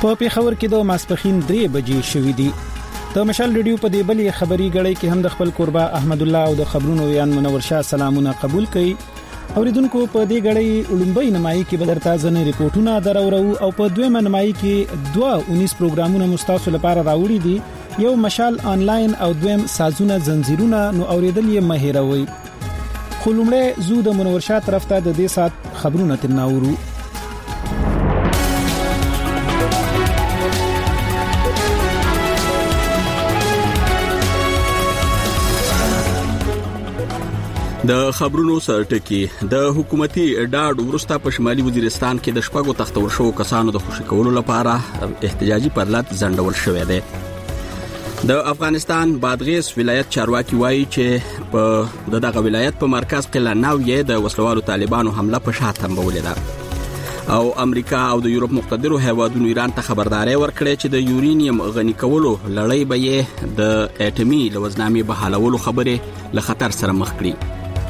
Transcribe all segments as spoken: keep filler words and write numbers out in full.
په پیښور کې د ماسپخین درې بجې شوې دي. د مشال ریډیو په دې بلې خبري غړي کې هم د خپل قربا احمد الله او د خبرونو ویان منور شاه سلامونه قبول کړي. اوریدونکو په دې غړي لومبۍ نمایي کې بدرتا ځنه ریپورتونه درورو او په دویمه نمایي کې دوه انیس پروګرامونه مستاسو لپاره راوړي دي. یو مشال آنلاین او دویم سازونه زنجیرونه نو اوریدل یې مهیروي. خو لومړی زو د منور شاه طرف ته د دې سات خبرونه تناورو. د خبرونو سرټکی د حکومتي ډاډ ورسته په شمالي وزیرستان کې د شپږو تختور شو کسانو د خوشی کولو لپاره احتجاجي پرلط ځنډول شوې ده. د افغانستان بادغیس ولایت چارواکي وایي چې په دغه ولایت په مرکز قلعه نو یې د وسلوالو طالبانو حمله په شا تنبولې ده او امریکا او د یورپ مقتدرو هیوادونو ایران ته خبرداري ورکړې چې د یورینیم غني کولو لړۍ به یې د اټومي لوزنامې بحالولو خبره له خطر سره مخ کړي.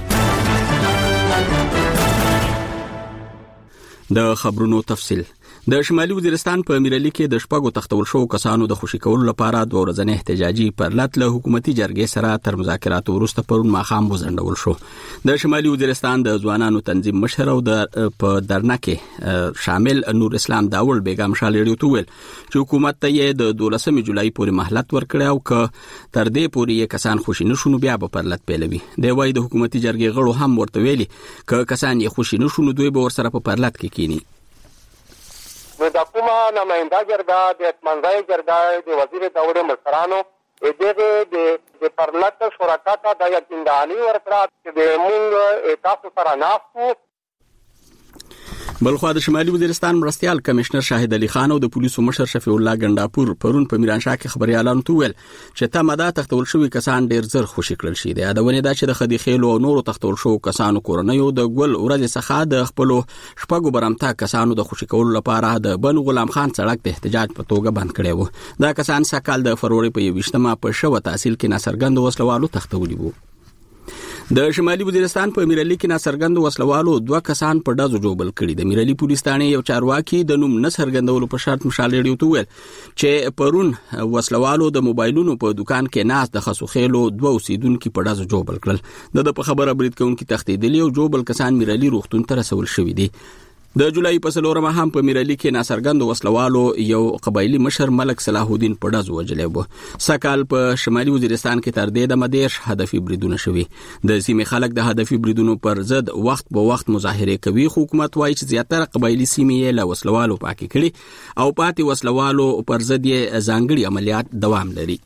د خبرونو تفصیل. د شمالي وزیرستان په امیرعلی کې د شپږو تختول شو کسانو د خوشی کولو لپاره د ورځنی احتجاجي پرلط له حکومتي جرګې سره تر مذاکراتو وروسته پرون ماخام وزندول شو. د شمالي وزیرستان د ځوانانو تنظیم مشر او د په درنه کې شامل نور اسلام داول بیگم شالیړیو توول چې حکومت ته یې د دولسمې جولای پورې مهلت ورکړی او ک تر دې پورې یې کسان خوشی نشونو بیا په پرلط پیلوي. د وای د حکومتي جرګې غړو هم ورته ویلي ک کسان یې خوشی نشونو دوی به ورسره په پرلط کې کینی. نو د کومه نماینده جرګه د اتمنځای جرګه د وزیر داود مشرانو دغه د پرلط شرکت د یقینداني ورکړه چې د موږ تاسو سره ناستو. بلخوا د شمالي وزیرستان مرستيال کمشنر شاهد علي خان او د پولیسو مشر شفیع الله ګنداپور پرون په میرانشاه کې خبريالانو ته ویل چې تمدا تختول شوی کسان ډیر زر خوشی کړل شي. د یادونه ده چې د خدي خېلو او نورو تختول شو کسانو کورنیو د ګل ورځ څخه د خپل شپږو برمتا کسانو د خوشی کولو لپاره د بن غلام خان سړک د احتجاج په توګه بند کړي وو. دا کسان سکهال د فروری په یوشتمه په شو تحصیل کې ناصرګند وسلوالو تختولي وو. د شمالي وزیرستان په امیرعلی کې ناصرګند وسلوالو دوه کسان په دازو جوبل کړي. د امیرعلی پولیس ثانې یو چارواکي د نوم نصرګندولو په شرط مشالېړیو ته ویل چې پرون وسلوالو د موبایلونو په دکان کې ناس د خسوخېلو دوه اوسیدونکو په دازو جوبل کړل. د په خبره برید کوونکي تختیدلی او جوبل کسان امیرعلی روغتون ته رسول شوې دي. د جولای په څلورمه هم په امیرعلی کې ناصرګند وسلوالو یو قبایلی مشر ملک صلاح الدین په دازو وجلې وو. سکهال په شمالي وزیرستان کې تر دې د مدیش هدفي بریدونه شوي. د سیمې خلک د هدفي بریدونو پر ضد وخت په وخت مظاهره کوي. حکومت وایي چې زیاتره قبایلی سیمې له وسلوالو پاکي کړي او پاتې وسلوالو پر ضد یې ځانګړي عملیات دوام لري.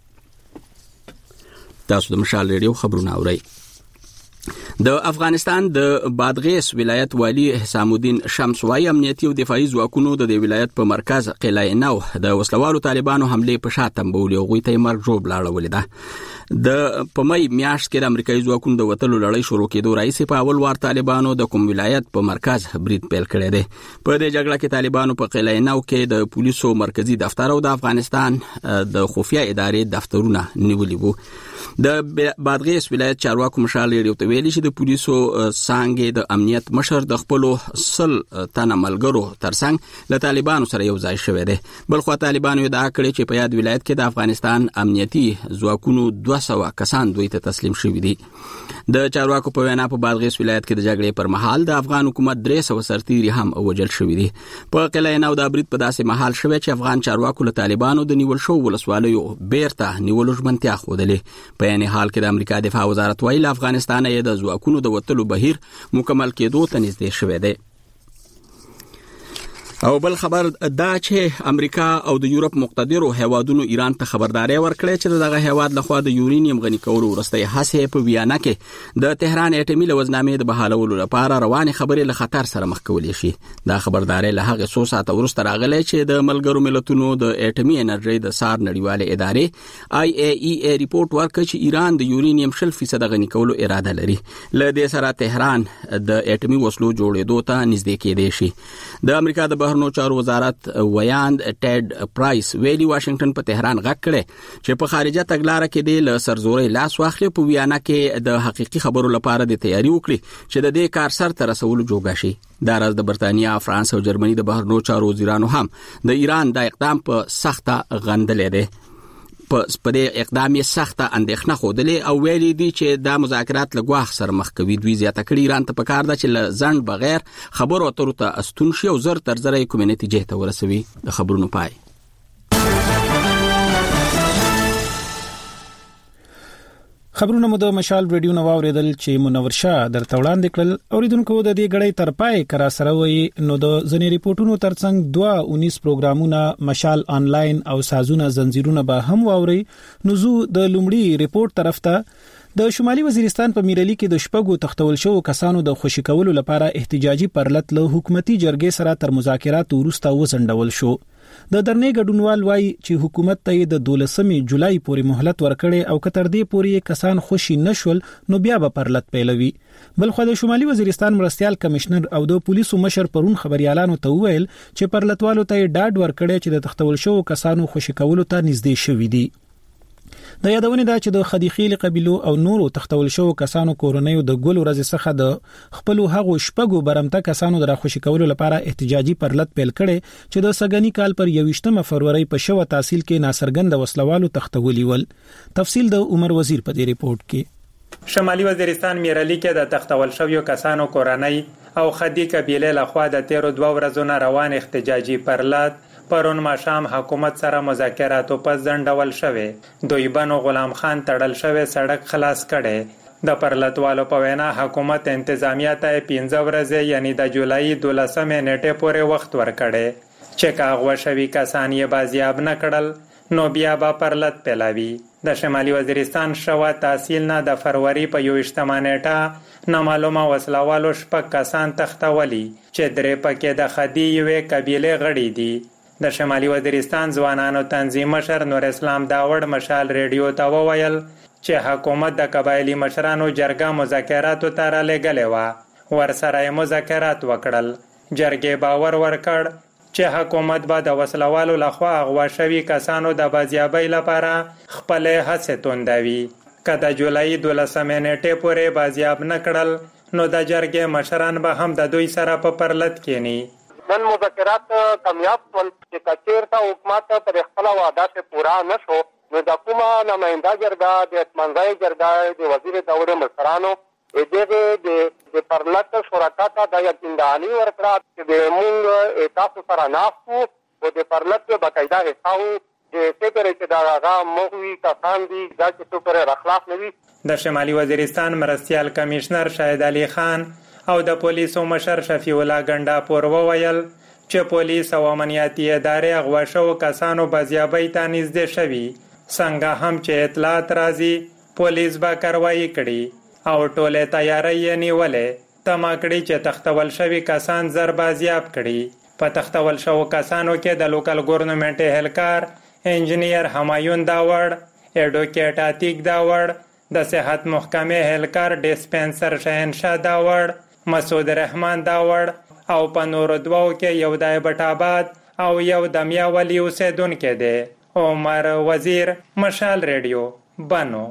تاسو د مشال ریډیو خبرونه اورئ. د افغانستان د بادغیس ولایت والی حسام الدین شمس وايي امنیتي او دفاعي ځواکونو د دې ولایت په مرکز قلعه نو د وسلوالو طالبانو حمله په شاتم بولې او غوي ته مرګ جوړ لاړولې ده. د پمای میاشت کې د امریکایي ځواکونو د وټلو لړۍ شروع کېدو راځي په اول وار طالبانو د کوم ولایت په مرکز برید پیل کړی دی. په دې جګړه کې طالبانو په قلعه نو کې د پولیسو مرکزی دفتر او د افغانستان د خفیه ادارې دفترونه نیولي وو. د بادغیس ولایت چارواکو مشال لري او ویلي چې د پولیسو څنګه د امنیت مشر د خپل سل تنه ملګرو ترڅنګ له طالبانو سره یو ځای شوی دی. بلخو طالبانو دا کړی چې په یاد ولایت کې د افغانستان امنیتي ځواکونو دوه سوه کسان دوی ته تسلیم شوي دي. د چارواکو په وینا په بادغیس ولایت کې د جګړې پر مهال د افغان حکومت درې سوه سرتیري هم وژل شوي دي. په قلعه نو د برید په داسې مهال شوی چې افغان چارواکو له طالبانو د نیول شو ولسوالیو بیرته نیولو ژمنتیا ښودلې. په یعنی حال کې د امریکا دفاع وزارت وایي له افغانستان یې د ځواکونو د وټلو بهیر مکمل کېدو ته نږدې شوی دی. او بل خبر دا چې امریکا او د یورپ مقتدرو هیوادونو ایران ته خبرداري ورکړې چې دغه هیواد لخوا د یورینیم غني کولو ورسته هڅې په ویانا کې د تهران اټومي لوزنامې د بحالولو لپاره روانې خبرې له خطر سره مخ کولې شي. دا خبرداري له هغه څو ساعته وروسته راغلی چې د ملګرو ملتونو د اټومي انرژي د سار نړیواله ادارې آی ای ای ای ریپورت ورکړ چې ایران د یورینیم شل فیصد غني کولو اراده لري. له دې سره تهران د اټومي وسلو جوړېدو ته نږدې کېدی شي. د امریکا د بهرنیو چارو وزارت ویاند ټیډ پرایس ویلي واشنگټن په تهران غږ کړي چې په خارجه تګلارې کې د سرزوري لاس واخلي. په ویانا کې د حقيقي خبرو لپاره د تیاری وکړي چې د دې کار سر ته رسول جوړ شي. دا راز د برتانیا، فرانس او جرمني د بهرنیو چارو وزیرانو هم د ایران د اقدام په سخته غندلې ده. په سپدې اقدام یې سخته اندېښنه خوده او ویلي دي چې دا مذاکرات له ګواښ سره مخ کوي. دوی زیاته کړي ایران ته پکار ده چې له ځنډ بغیر خبرو اترو ته استون شي او زر تر زره کومې نتیجې ته ورسوي. د خبرونو پای. خبرونه مو د مشال ریډیو نو اوریدل چې منور شاه درته وړاندې کړل. اوریدونکو د دې غړې تر پای کرا سره وي نو د ځنې ریپورتونو ترڅنګ دوه اونیس پروګرامونه مشال آنلاین او سازونه زنجیرونه به هم واوري. نو زو د لومړي ریپورت طرف ته د شمالي وزیرستان په میرلی کې د شپږو تختول شو کسانو د خوشی کولو لپاره احتجاجي پرلط له حکومتي جرګې سره تر مذاکرات وروسته وزندول شو. د درنې ګډونوال وایي چې حکومت ته د دولسمې جولای پورې مهلت ورکړي او کتر دې پورې کسان خوشي نشول نو بیا به پرلط پیلوي. بل خو د شمالي وزیرستان مرستيال کمشنر او د پولیسو مشر پرون خبريالانو ته ویل چې پرلطوالو ته ډاډ ورکړي چې د تختول شو کسانو خوشي کولو ته نږدې شوي دي. د یادونه ده چې د خدیخیل قبيلو او نورو تختول شو کسانو کورونیو د ګل ورځ څخه د خپل هغو شپږو برمته کسانو د خوشي کولو لپاره احتجاجي پرلط پیل کړي چې د سګنی کال پر یوویشتمه فروری په شوه تحصیل کې ناصرګند وسلوالو تختولي ول. تفصیل د عمر وزیر په دې ریپورت کې. شمالي وزیرستان میرلی کې د تختول شویو کسانو کورنۍ او خدی قبيله لخوا د تیرو دوه ورځو نه روان احتجاجي پرلط پرون ماښام حکومت سره مذاکراتو په ځنډول شوه. دوی بنو غلام خان تړل شوه سړک خلاص کړي. د پرلطوالو په وینا حکومت انتظامیه ته پنځه ورځې یعنی د جولای دولسمې نیټې پورې وخت ورکړي چې کاغوه شوي کسان یې بازیاب نه کړل نو بیا به پرلط پیلاوي. د شمالي وزیرستان شوه تحصیل نه د فروری په یوویشتمه نیټه نامعلومه وسلوالو شپږ کسان تختولي چې درې پکې د خدی یوې قبیلې غړي دي. د شمالي وزیرستان ځوانانو تنظیم مشر نور اسلام داوړ مشال ریډیو ته وویل چې حکومت د قبایلی مشرانو جرګه مذاکراتو ته را لېږلې وه. ورسره مذاکرات وکړل. جرګې باور ورکړ چې حکومت به د وسلوالو لخوا اغوا شوي کسانو د بازیابۍ لپاره خپلې هڅې توندوي. که د جولای دولسمې نیټې پورې بازیاب نه کړل نو د جرګې مشران به هم د دوی سره په پرلط کېني. نن مذاکرات کامیاب شول چې کچیرته حکومت پر خپل وعده پورا نشو نو د کومه نماینده جرګه د اتمنځای جرګه د وزیر داوود مشرانو دغه د پرلط شرکت د یقینداني ورکړه چې د مونږ تاسو سره ناستو او د پرلط باقاعده حساب د څه چې دا هغه موږي کسان دي چې څو پر اخلاق نوي. د شمالي وزیرستان مرستيال کمشنر شاهد علي خان او د پولیسو مشر شفیع الله ګنڈاپور وویل چې پولیس او امنیتي ادارې اغوا شو کسانو بازیابۍ ته نږدې شوي. څنګه هم چې اطلاعات راځي پولیس به کاروایی کړي او ټولې تیاری یې نیولې. تمه کړي چې تختول شوي کسان زر بازیاب کړي. په تختول شو کسانو کې د لوکل ګورنمنت اهلکار انجینیر همایون داوړ، ایډوکیټ عتیق داوړ، د صحت محکمې اهلکار ډیسپنسر شهنشاه داوړ، مسعود رحمان داوړ او په نورو دوو کې یو د ایبټ او یو د میاولی اوسیدونکي دی. عمر وزیر، مشال ریډیو، بنو.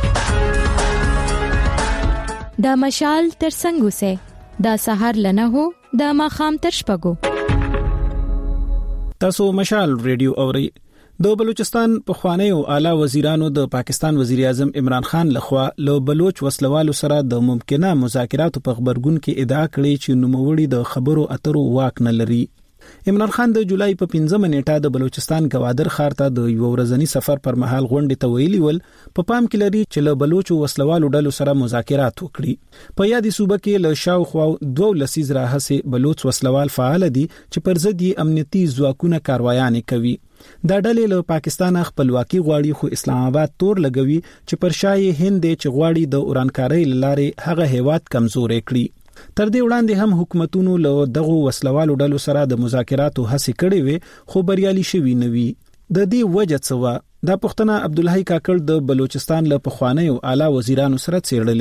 دا مشال تر څنګه سه دا سحر لنه هو دا ماخام تر شپګو. تاسو مشال ریډیو اوري. د بلوچستان په خوانیو اعلی وزیرانو د پاکستان وزیر اعظم عمران خان لخوا له بلوچ وسلوالو سره د ممکنه مذاکراتو په خبرګون کې ادعا کړې چې نوموړي د خبرو اترو واک نه لري. عمران خان د جولای په پنځمه نیټه د بلوچستان گوادر ښار ته د یو ورځنی سفر پر مهال غونډې ته ویلي ول په پام کې لري چې له بلوچو وسلوالو ډلو سره مذاکرات وکړي. په یادې صوبه کې له شاوخوا دوه لسیز راهسه بلوچ وسلوال فعال دي چې پر ضد یې امنیتي ځواکونه کاروایانې کوي. دا ډلې له پاکستان خپلواکي غواړي خو اسلام آباد تور لګوي چې پر شای هند چې غواړي د اورانکارۍ لارې هغه هیواد کمزورې کړي. تر دې وړاندې هم حکومتونو له دغه وسلوالو ډلو سره د مذاکراتو هڅې کړې وې خو بریالي شوي نه وي. د دې وجه څه وه؟ دا پوښتنه عبدالحی کاکړ د بلوچستان له پخوانیو اعلی وزیرانو سره څېړلې ده.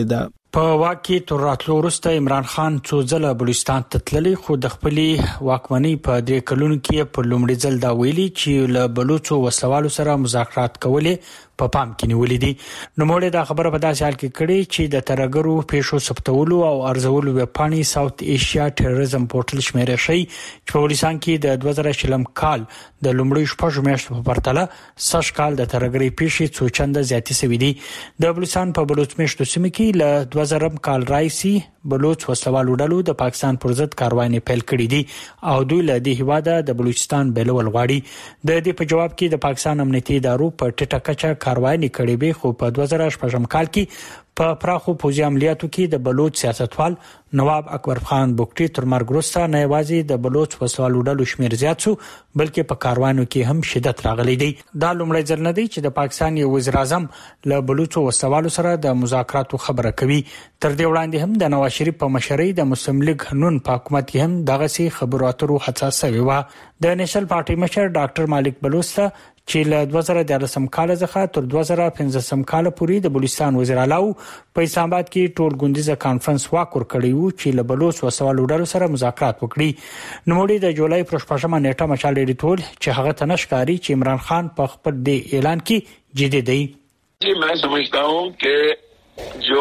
په واکي تر راتلو وروسته عمران خان څو ځله بلوچستان ته تللی، خو د خپلې واکمنۍ په درې کلونو کې په لومړي ځل دا ویلي چې له بلوچو وسلوالو سره مذاکرات کولې په پام کې نیولې دي. نوموړي دا خبره په داسې حال کې کړې چې د ترګرو پیښو ثبتولو او ارزولو ویبپاڼې ساوث ایشیا ټیرریزم پورټل شمیره شي چې په بلوچستان کې د دوه زره شلم کال د لومړي شپږ میاشتو په پرتله سږ کال د ترګري پیښې څو چنده زیاتې شوې دي. د بلوچستان په بلوچ میشتو سیمه کې له دوه زره کال راځي بلوچ وسلوالو ډلو د پاکستان پر ضد کاروایي پیل کړې دي او دوی له دې هواده د بلوچستان بیلول غواړي. د دې په جواب کې د پاکستان امنیتي ادارو په ټیټه کچه کاروایي کړې به خو په دوه زره شپږم کال کې په پراخو پوځي عملیاتو کې د بلوچ سیاستوال نواب اکبر خان بوکټي تر مرګ وروسته نه یوازې د بلوچ وسوالو ډلو شمیر زیات شو بلکې په کاروانو کې هم شدت راغلی دی. دا لومړی ځل نه دی چې د پاکستان یو وزیر اعظم له بلوچو وسوالو سره د مذاکراتو خبره کوي. تر دې وړاندې هم د نواز شریف په مشرۍ د مسلم لیگ نون په حکومت کې هم دغه سي خبرو اترو حساسه وي. د نېشنل پارټي مشر ډاکټر مالک بلوچ چې له دوه زره دیارلسم کال څخه تر دوه زره پنځلسم کال پورې د بلوچستان وزیر اعلی په اسلام آباد کې ټول ګوندیزه کانفرنس واک ورکړی وو چې له بلوچ وسوالو ډلو سره مذاکرات وکړي. نوموړي د جولای پر شپږمه نیټه مشال ډیټول چې هغه تنشکاری چې عمران خان په خپل دی اعلان کې جدي دی. जी मैं समझता हूं कि जो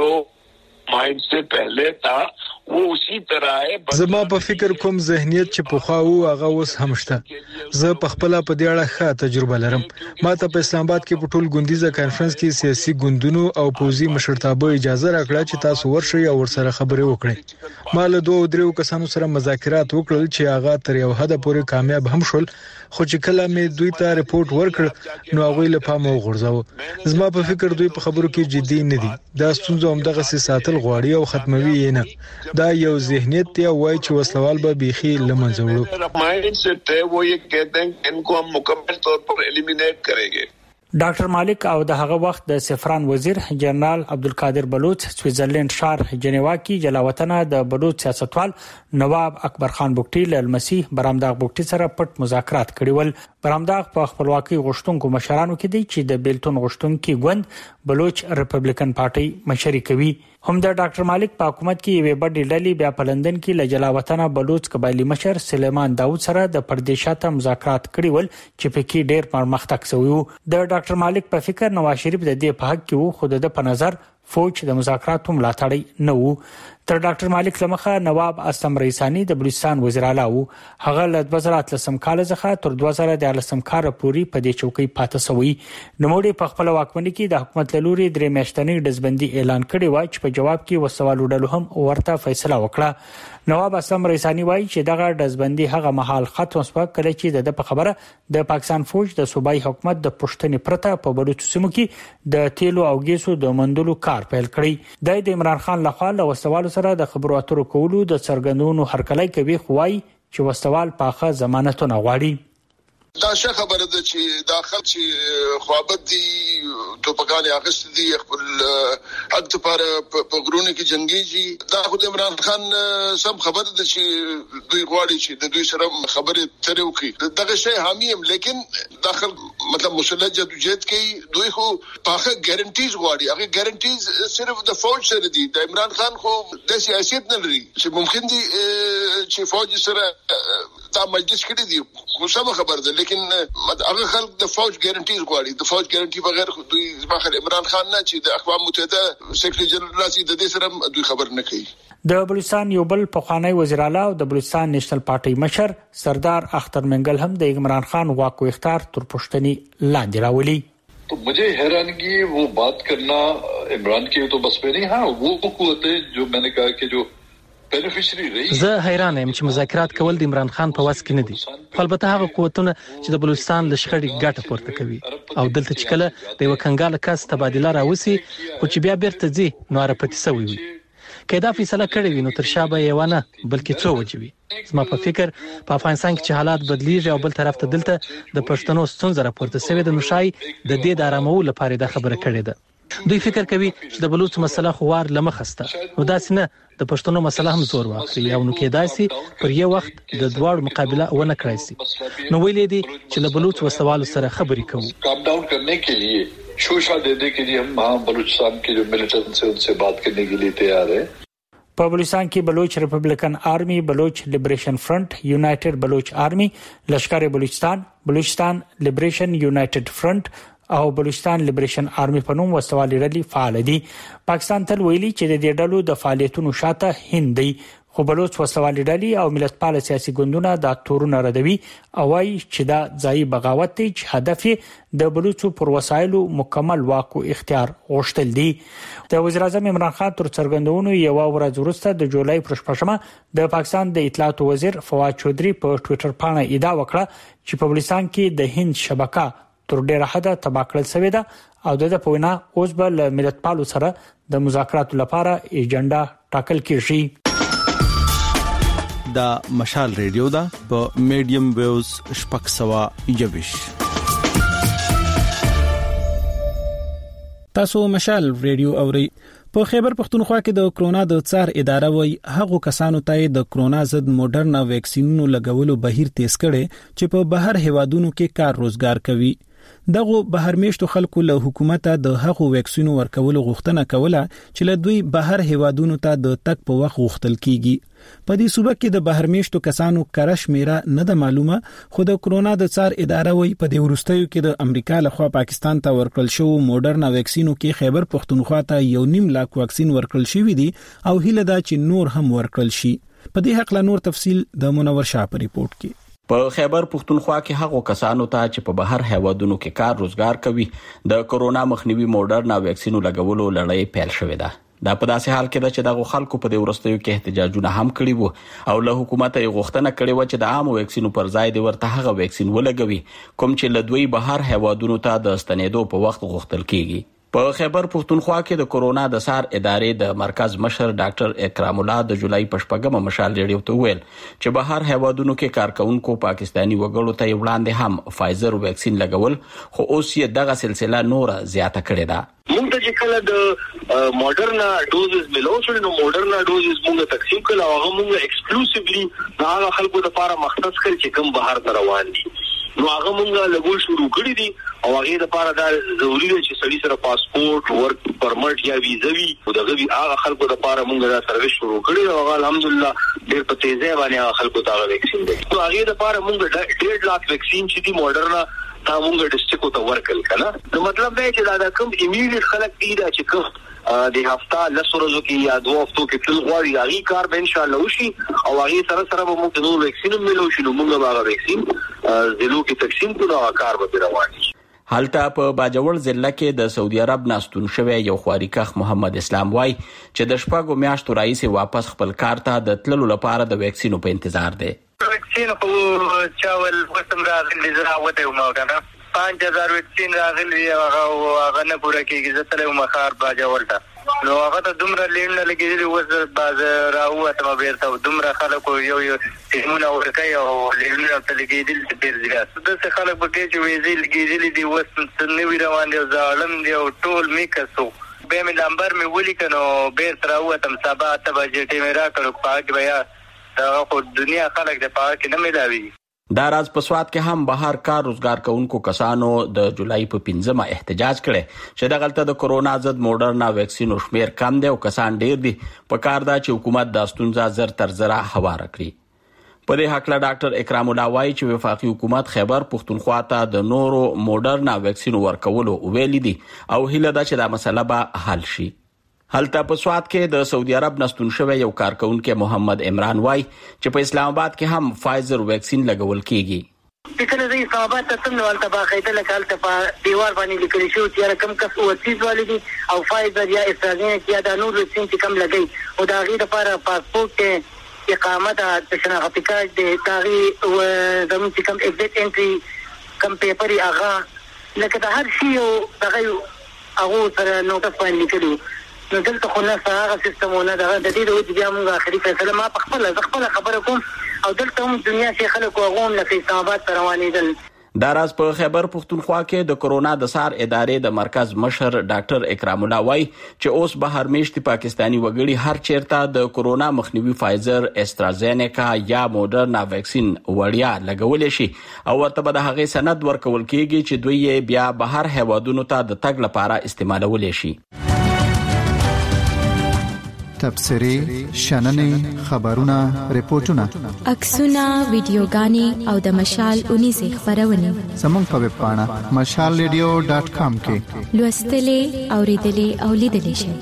माइंड से पहले था वो उसी तरह है. زما په فکر کوم ذهنیت چې په خواو هغه اوس هم شته. زه په خپل په دې اړه ښه تجربه لرم. ما ته په اسلام آباد کې په ټول ګوندیزه کانفرنس کې سیاسي ګوندونو او پوځي مشرتابه اجازه راکړه چې تاسو ورشئ او ورسره خبرې وکړئ. ما له دوه درې کسانو سره مذاکرات وکړل چې هغه تر یو حد پورې کامیاب هم شول، خو چې کله مې دوی ته ریپورت ورکړ نو هغه له پامه وغورځاو. زما په فکر دوی په خبرو کې جدي نه دي. دا ستونزه هم دغه سیاستل غواړي او ختموي یې نه. دا یو ذهنیت دی وای چې وسلوال به بيخي لمنځه وړو. مایند سیټ ہے وہ یہ کہتے ہیں کہ ان کو ہم مکمل طور پر ایلیمینیٹ کریں گے. ډاکټر مالک او د هغه وخت د سفران وزیر جنرال عبدالقادر بلوچ سویټزرلند شهر جنیوا کې جلاوطنه د بلوچ سیاستوال نواب اکبر خان بوکټي له المسی برامداغ بوکټي سره پټ مذاکرات کړي ول. برامداغ په خپلواکي غوښتونکو مشرانو کې دی چې د بیلتون غوښتونکو ګوند بلوچ ریپبلیکن پارټي مشري کوي. هم د ډاکټر مالک په حکومت کې یوه بډې ډلې بیا په لندن کې له جلاوطنه بلوچ قبایلی مشر سلیمان داوود سره د پردیشاته مذاکرات کړي ول چې په کې ډېر پرمختګ شوی وو. د ډاکټر مالک په فکر نواز شریف د دې په حق کې وو، خو د په نظر فوج د مذاکراتو ملاتړی نه وو. تر ډاکټر مالک لمخه نواب اسلم رئیسانی د بلوچستان وزیر اعلی وو. هغه له دوه زره اتلسم کال څخه تر دوه زره دیارلسم کال پورې په دې چوکۍ پاتې شوی. نوموړي په خپل واکمنۍ کې د حکومت لوري درې میاشتنۍ ډزبندي اعلان کړی و چې په جواب کې وسوالو ډلو هم ورته فیصله وکړه. نواب اسلم رئیسانی وایي چې دغه ډزبندي هغه مهال ختم شوه کله چې د په خبره د پاکستان فوج د صوبایي حکومت د پښتنې پرته په بلوچ سیمو کې د تیلو او ګیسو د مندلو کار پیل کړی. د عمران خان لخوا له وسوالو سره د خبرو اترو کولو د څرګندونو هرکلی کوي، خو وايي چې وسوال پاخه ضمانتونه غواړي. دا څه خبره ده چې داخل چې خوابت دي ټوپکان اخیست دي خپل حق لپاره په غرونو کې جنگيږي. دا خو عمران خان سم خبره ده چې دوی غواړي چې د دوی سره خبرې ترې وکړي. دغه شی حامي هم، لیکن داخل مطلب مسلح جدوجہد کوي. دوی خو پاخه ګارانټیز غواړي. هغه ګارانټیز صرف د فوج سره دي. د عمران خان خو د سیاست نه لري چې ممکن دي چې فوج سره دا مجلس کړی دی. خو سم خبره ده، لیکن هغه خلک د فوج ګارانټیز غواړي. د فوج ګارانټي بغیر دوی ځمخه عمران خان نه چې د اقوام متحده سیکریټری جنرال راسي د دې سره دوی خبر نه کوي. د بلوچستان یو بل پخوانی وزیر اعلی او د بلوچستان نېشنل پارټي مشر سردار اختر منګل هم د عمران خان واکو اختیار تر پښتني لاندې راولي. तो मुझे हैरानगी वो बात करना इमरान की तो बस पे नहीं. हाँ वो कुव्वत है जो मैंने कहा कि जो زه حیران یم چې مذاکرات کول د عمران خان په واس کې نه دي. البته هغه قوتونه چې د بلوچستان له شخړې ګټه پورته کوي او دلته چې کله د یو کنګاله کس تبادله راوسی خو چې بیا بیرته ځي نو راپاتې سوی وي. کله فیصله کړې وي نو تر شابه یې ونه بلکې څو وجوي. زما په فکر په افغانستان کې چې حالات بدلیږي او بل طرف ته دلته د پښتنو ستونزې راپورته شوی د نشای د دې د آرامولو لپاره د خبره کړې ده. دوی فکر کوي چې د بلوچ مسله خوار لمخسته نو داسې نه د پښتنو مسله هم زور واخلي او نو کې داسي پر یو وخت د دوړ مقابله ونه کړی سي. نو ویلې دي چې له بلوچ وسوالو سره خبرې کوو. کام ډاون کرنے کے لیے शोशा दे दे कि जी हम वहाँ बलूचिस्तान के जो मिलिटेंट्स हैं उनसे बात करने के लिए तैयार है। په بلوچستان کې بلوچ ریپبلیکن آرمی، بلوچ لیبریشن فرنٹ، یونایټډ بلوچ آرمی، لشکر بلوچستان، بلوچستان لیبریشن یونایټډ فرنٹ او بلوچستان لیبریشن آرمی په نوم وسوالي ډلې فعال دي. پاکستان تل ویلي چې د دې ډلو د فعالیتونو شاته هند دی، خو بلوچ وسوالي ډلې او ملتپال سیاسي ګوندونه دا تورونه ردوي او وايي چې دا ځای بغاوت دی چې هدف یې د بلوچو پر وسایلو مکمل واک او اختیار غوښتل دي. د وزیر اعظم عمران خان تر څرګندونو یو ورځ وروسته د جولای پر شپږمه د پاکستان د اطلاعات وزیر فواد چودري په ټوئیټر باندې ادعا وکړه چې په بلوچستان کې د هند شبکه تر ډیره حده تباه کړل شوې ده او د په وینا اوس به له ملتپالو سره د مذاکراتو لپاره ایجنډا ټاکل کیږي. دا مشال ریډیو دا په میډیم ویوز شپږ سوه یوویش. تاسو مشال ریډیو اورئ. په خیبر پختونخوا کې د کرونا د څار اداره وای هغه کسانو ته د کرونا ضد موډرنا ویکسینونو لګولو بهیر تیز کړي چې په بهر هیوادونو کې کار روزګار کوي. دغه بهرمیشتو خلکو له حکومت د هغو ویکسینو ورکولو غوښتنه کوله چې له دوی بهر هیوادونو ته د تک په وخت غوښتل کیږي. په دې صوبه کې د بهرمیشتو کسانو کرش میرا نه د معلومه، خو د کرونا د څار اداره وای په دې ورستیو کې د امریکا لخوا پاکستان ته ورکړل شو موډرنا ویکسینو کې خیبر پختونخوا ته یو نیم لاک واکسین ورکړل شوی دی او هیله ده چې نور هم ورکړل شي. په دې حق لا نور تفصیل د منور شاه په ریپورت کې. په خیبر پختونخوا کې هغو کسانو ته چې په بهر هیوادونو کې کار روزګار کوي د کرونا مخنیوي موډرنا ویکسینو لګولو لړۍ پیل شوې ده. دا په داسې حال کې ده چې دغه خلکو په دې ورستیو کې احتجاجونه هم کړي وو او له حکومت یې غوښتنه کړې و چې د عام ویکسینو پر ځای د ورته هغه ویکسین ولګوي کوم چې له دوی بهر هیوادونو ته د ستنېدو په وخت غوښتل کیږي. په خیبر پختونخوا کې د کرونا د سار ادارې د مرکز مشر ډاکټر اکرام الله د جولای په شپږمه مشال ریډیو ته ویل چې بهر هیوادونو کې کارکونکو پاکستانی وګړو ته وړاندې هم فایزر ویکسین لګول، خو اوس یې دغه سلسله نور زیاته کړې ده. موږ ته چې کله د موډرنا ډوزز ملو شو نو موډرنا ډوزز موږ تقسیم کړل او هغه موږ ایکسکلوسیولی هغه خلکو لپاره مختص کړل چې کوم بهر ته روان دي. نو هغه موږ لګول شروع کړی دي او هغه لپاره دا ضروری دی چې سړي سره پاسپورت، ورک پرمټ یا ویزا وي او دغه هغه خلکو لپاره موږ دا سرویس شروع کړی او الحمدلله ډېر په تیزه باندې هغه خلکو ته ویکسین دي. نو هغه لپاره موږ ډېر لاک ویکسین چې دی موډرنا تا موږ ډیسټریکټ ته ورکل کنه. نو مطلب دا چې دا کوم ایمیډیټ خلک دي دا چې کوم د هفته لسو ورځو کې یا دوه هفتو کې تل غواړي هغه کار به ان شاء الله وشي او هغه سره سره به موږ نور ویکسین ملو شي نو موږ به هغه ویکسین زلو کې تقسیم کړو او کار به روان شي. هلته په باجوړ ضلع کې د سعودي عرب ناستون شوی یو خواریکخ محمد اسلام وای چې د شپږو میاشتو راځي واپس خپل کار ته د تللو لپاره د ویکسینو په انتظار دی. ویکسین په چاول وسم راغلی زرا وته مو کنه پنځه هزار ویکسین راغلی هغه هغه نه پوره کیږي زه تل مخار باجوړ ته نو هغه ته دومره لین نه لګیدلی وز باز راوته بیرته دومره خلکو یو یو تیمونه ورکای او لینونه ته لګیدل چې ډیر زیات د څه خلک به کې چې ویزې لګیدلې دی وس نوی روان دی ظالم دی او ټول میکسو به مې نمبر مې ولیکنو بیرته راوته سبا ته بجټ مې راکړو پاک بیا دا خو دنیا خلک د پاک نه ملاوي. دا راز په سواد کې هم بهر کار روزګار کوونکو کسانو د جولای په پنځمه احتجاج کړي چې دغلته د کرونا ضد موډرنا ویکسینو شمیر کم دی او کسان ډیر دي په کار دا چې حکومت د ستونزه زر تر زره هوار کړي. په دې حق له ډاکټر اکرام الله وایي چې وفاقي حکومت خیبر پختونخوا ته د نورو موډرنا ویکسینو ورکولو ویلي دي او هیله ده چې دا مسله به حل شي. هلته په سواد کې د سعودي عرب نستون شوی یو کارکونکو محمد عمران وای چې په اسلام آباد کې هم فایزر ویکسین لګول کیږي. کله چې اسلام آباد ته تم ولته باقاعده لکال ته په دیوار باندې لیکل شو چې کم کس او تیز والدي او فایزر یا استرازینیکا یا د نور ویکسین چې کم لګي او دا غي لپاره پاسپورت اقامت د شناختی کارت د تاغي او زموږ چې کم ایگزیت انټری کم پیپري هغه لکه د هر شي او دغه هغه سره نوټس باندې لیکلو نو دلته خو نه هغه سیستمونه د دې د وجې بیا موږ اخري فیصله ما په خپل خپل خبره کوم او دلته هم دنیا شي خلکو هغه هم له اسلام آباد روانېدل. دا راز په خیبر پښتونخوا کې د کرونا د سار ادارې د مرکز مشر ډاکټر اکرام الله وای چې اوس بهر میشتي پاکستانی وګړي هر چیرته د کرونا مخنیوي فایزر استرازینیکا یا موډرنا ویکسین وړیا لګولې شي او ورته به د هغې سند ورکول کیږي چې دوی یې بیا بهر هیوادونو ته د تګ لپاره استعمالولې شي. تبصري شننې خبرونه ریپورتونه عکسونه ویډیوګانې او د مشال اونیزه خبرونه زموږ په ویب پاڼه مشال ریډیو ډاټ کام کې لوستلې اوریدلې او لیدلې شئ.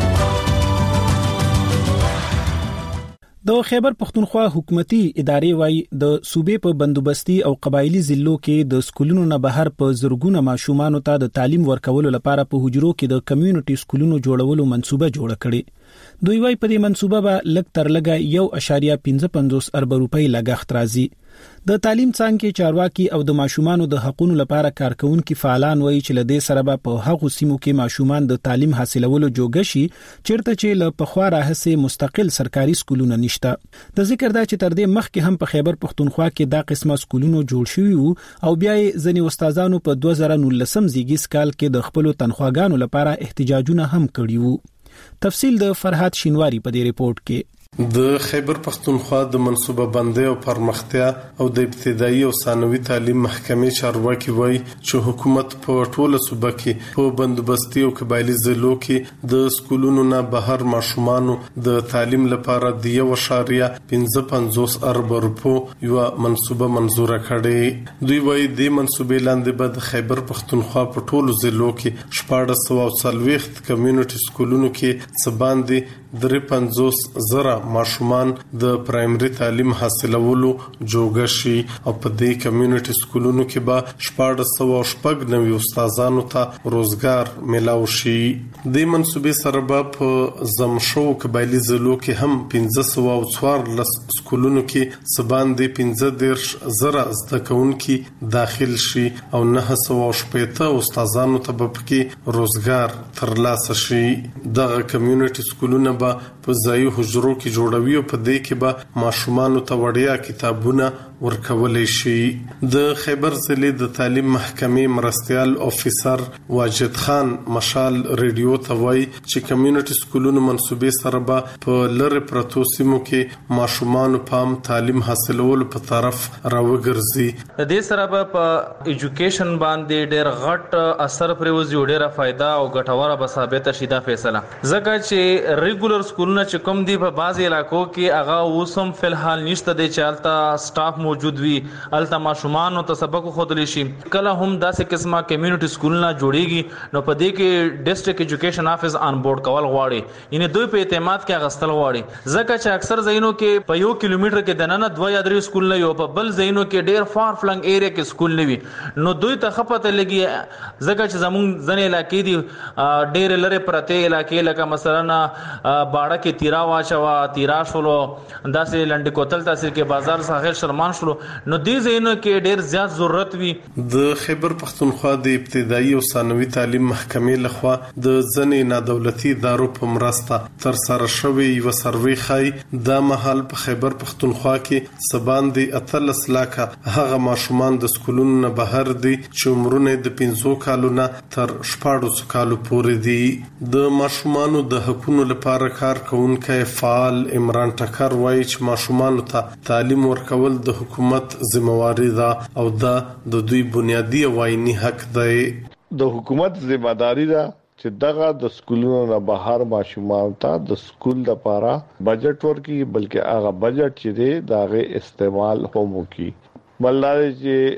د خیبر پښتونخوا حکومتي ادارې وايي د صوبې په بندوبستي او قبایلی ضلعو کې د سکولونو نه بهر په زرګونه ماشومان ته د تعلیم ورکولو لپاره په حجرو کې د کمیونټي سکولونو جوړولو منصوبه جوړه کړې. دوی وايي په دې منصوبه به لږ تر لږه یو اشاریه پنځه پنځوس ارب روپۍ لګښت راځي. د تعلیم څانګې چارواکي او د ماشومانو د حقوقو لپاره کارکونکو فعالان وایي چې لدې سره به په هغو سیمو کې ماشومان د تعلیم حاصلولو جوګه شي چیرته چې له پخوا راهسه مستقل سرکاري سکولونه نشته. د ذکر دا چې تر دې مخکې هم په خیبر پښتونخوا کې دا قسمه سکولونه جوړ شوي وو او بیا یې ځینې استادانو په دوه زره نولسم زیږیز کال کې د خپل تنخواګانو لپاره احتجاجونه هم کړي وو. تفصیل د فرحات شینواری په دې ریپورت کې. د خیبر پښتونخوا د منصوبه بندي او پرمختیا او د ابتدایي او ثانوي تعلیم محکمې چارواکي وایي چې حکومت په ټوله صوبه کې په بندوبستي او قبایلی ضلعو کې د سکولونو نه بهر ماشومان د تعلیم لپاره د یو اشاریه پنځه پنځوس ارب روپو یو منصوبه منزوره کړې. دوی وایي د منصوبې لاندې به د خیبر پښتونخوا په ټولو ضلعو کې شپږ سوه او څلوېښت کمیونټي سکولونو کې څه باندې درې پنځوس زره ماشومان د پرایمري تعلیم حاصلولو جوګه شي او په دې کمیونټي سکولونو کې به شپږ سوه شپږ نوي استادانو ته روزګار ملاو شي. د منصوبې سره به په زمشو قبایلی ضلعو کې هم پنځه سوه او څوارلس سکولونو کې څه باندې پنځه دېرش زره زده کوونکي داخل شي او نه سوه شپېته استادانو ته به پکې روزګار ترلاسه شي. دغه کمیونټي سکولونه به په ځایي حجرو کې جوړوي او په دې کې به ماشومانو ته وړیا کتابونه ورکولای شي. د خیبر ضلع د تعلیم محکمې مرستيال افیسر واجد خان مشال ریډیو ته وایي چې کمیونټي سکولونو منصوبې سره به په لری پرتو سیمو کې ماشومان په تعلیم حاصلولو په طرف راوګرځي. د دې سره به په ایجوکیشن باندې ډېر غټ اثر پروزي او ډېره فائدہ او ګټوره به ثابت شي دا فیصله ځکه چې ریګولر سکولونه چې کوم دی په بعضي علاقو کې هغه اوسم فلحال نشته د چالتا سټاف موجود وي الته ماشومان ته سبق خودلی شي. کله هم داسې قسمه کمیونټي سکولونه جوړیږي نو په دې کې ډیسټریکټ ایجوکیشن افیس آن بورډ کول غواړي یعنی دوی په اعتماد کې غستل غواړي ځکه چې اکثر ځینو کې په یو کیلومتر کې د نن دوه یا درې سکول نه یو په بل ځینو کې ډیر فار فلنګ ایریا کې سکول نه وي نو دوی ته خپته لګي ځکه چې زموږ ځنې علاقې دي ډیر لری پرته علاقې لکه مثلا باړه کې تیرا واچوا تیرا شولو داسې لنډ کوتل تاثیر کې بازار ساحل شرمان نو دې زینو کې ډېر زیات ضرورت وي. د خیبر پښتونخوا د ابتدایي او ثانوي تعلیم محکمې لخوا د ځنې نادولتي ادارو په مرسته تر سره شوی یو سروې خای د مهال په خیبر پښتونخوا کې سباندې اتلس لاکه هغه ماشومان د سکولونو نه بهر دي چې عمرونه د پنځو کالو نه تر شپږو کالو پورې دي. د ماشومانو د حقوقو لپاره کار کوونکی فعال عمران ټکر وایي چې ماشومان ته تعلیم ورکول د حکومت ذمہواری ده او دا د دوی بنیادی او عیني حق دی. د حکومت ذمہداري ده چې دغه د سکولونو نه بهر ماشومان ته د سکول لپاره بجټ ورکړي بلکې هغه بجټ چې دی دغه استعمال هم وکړي. بلداري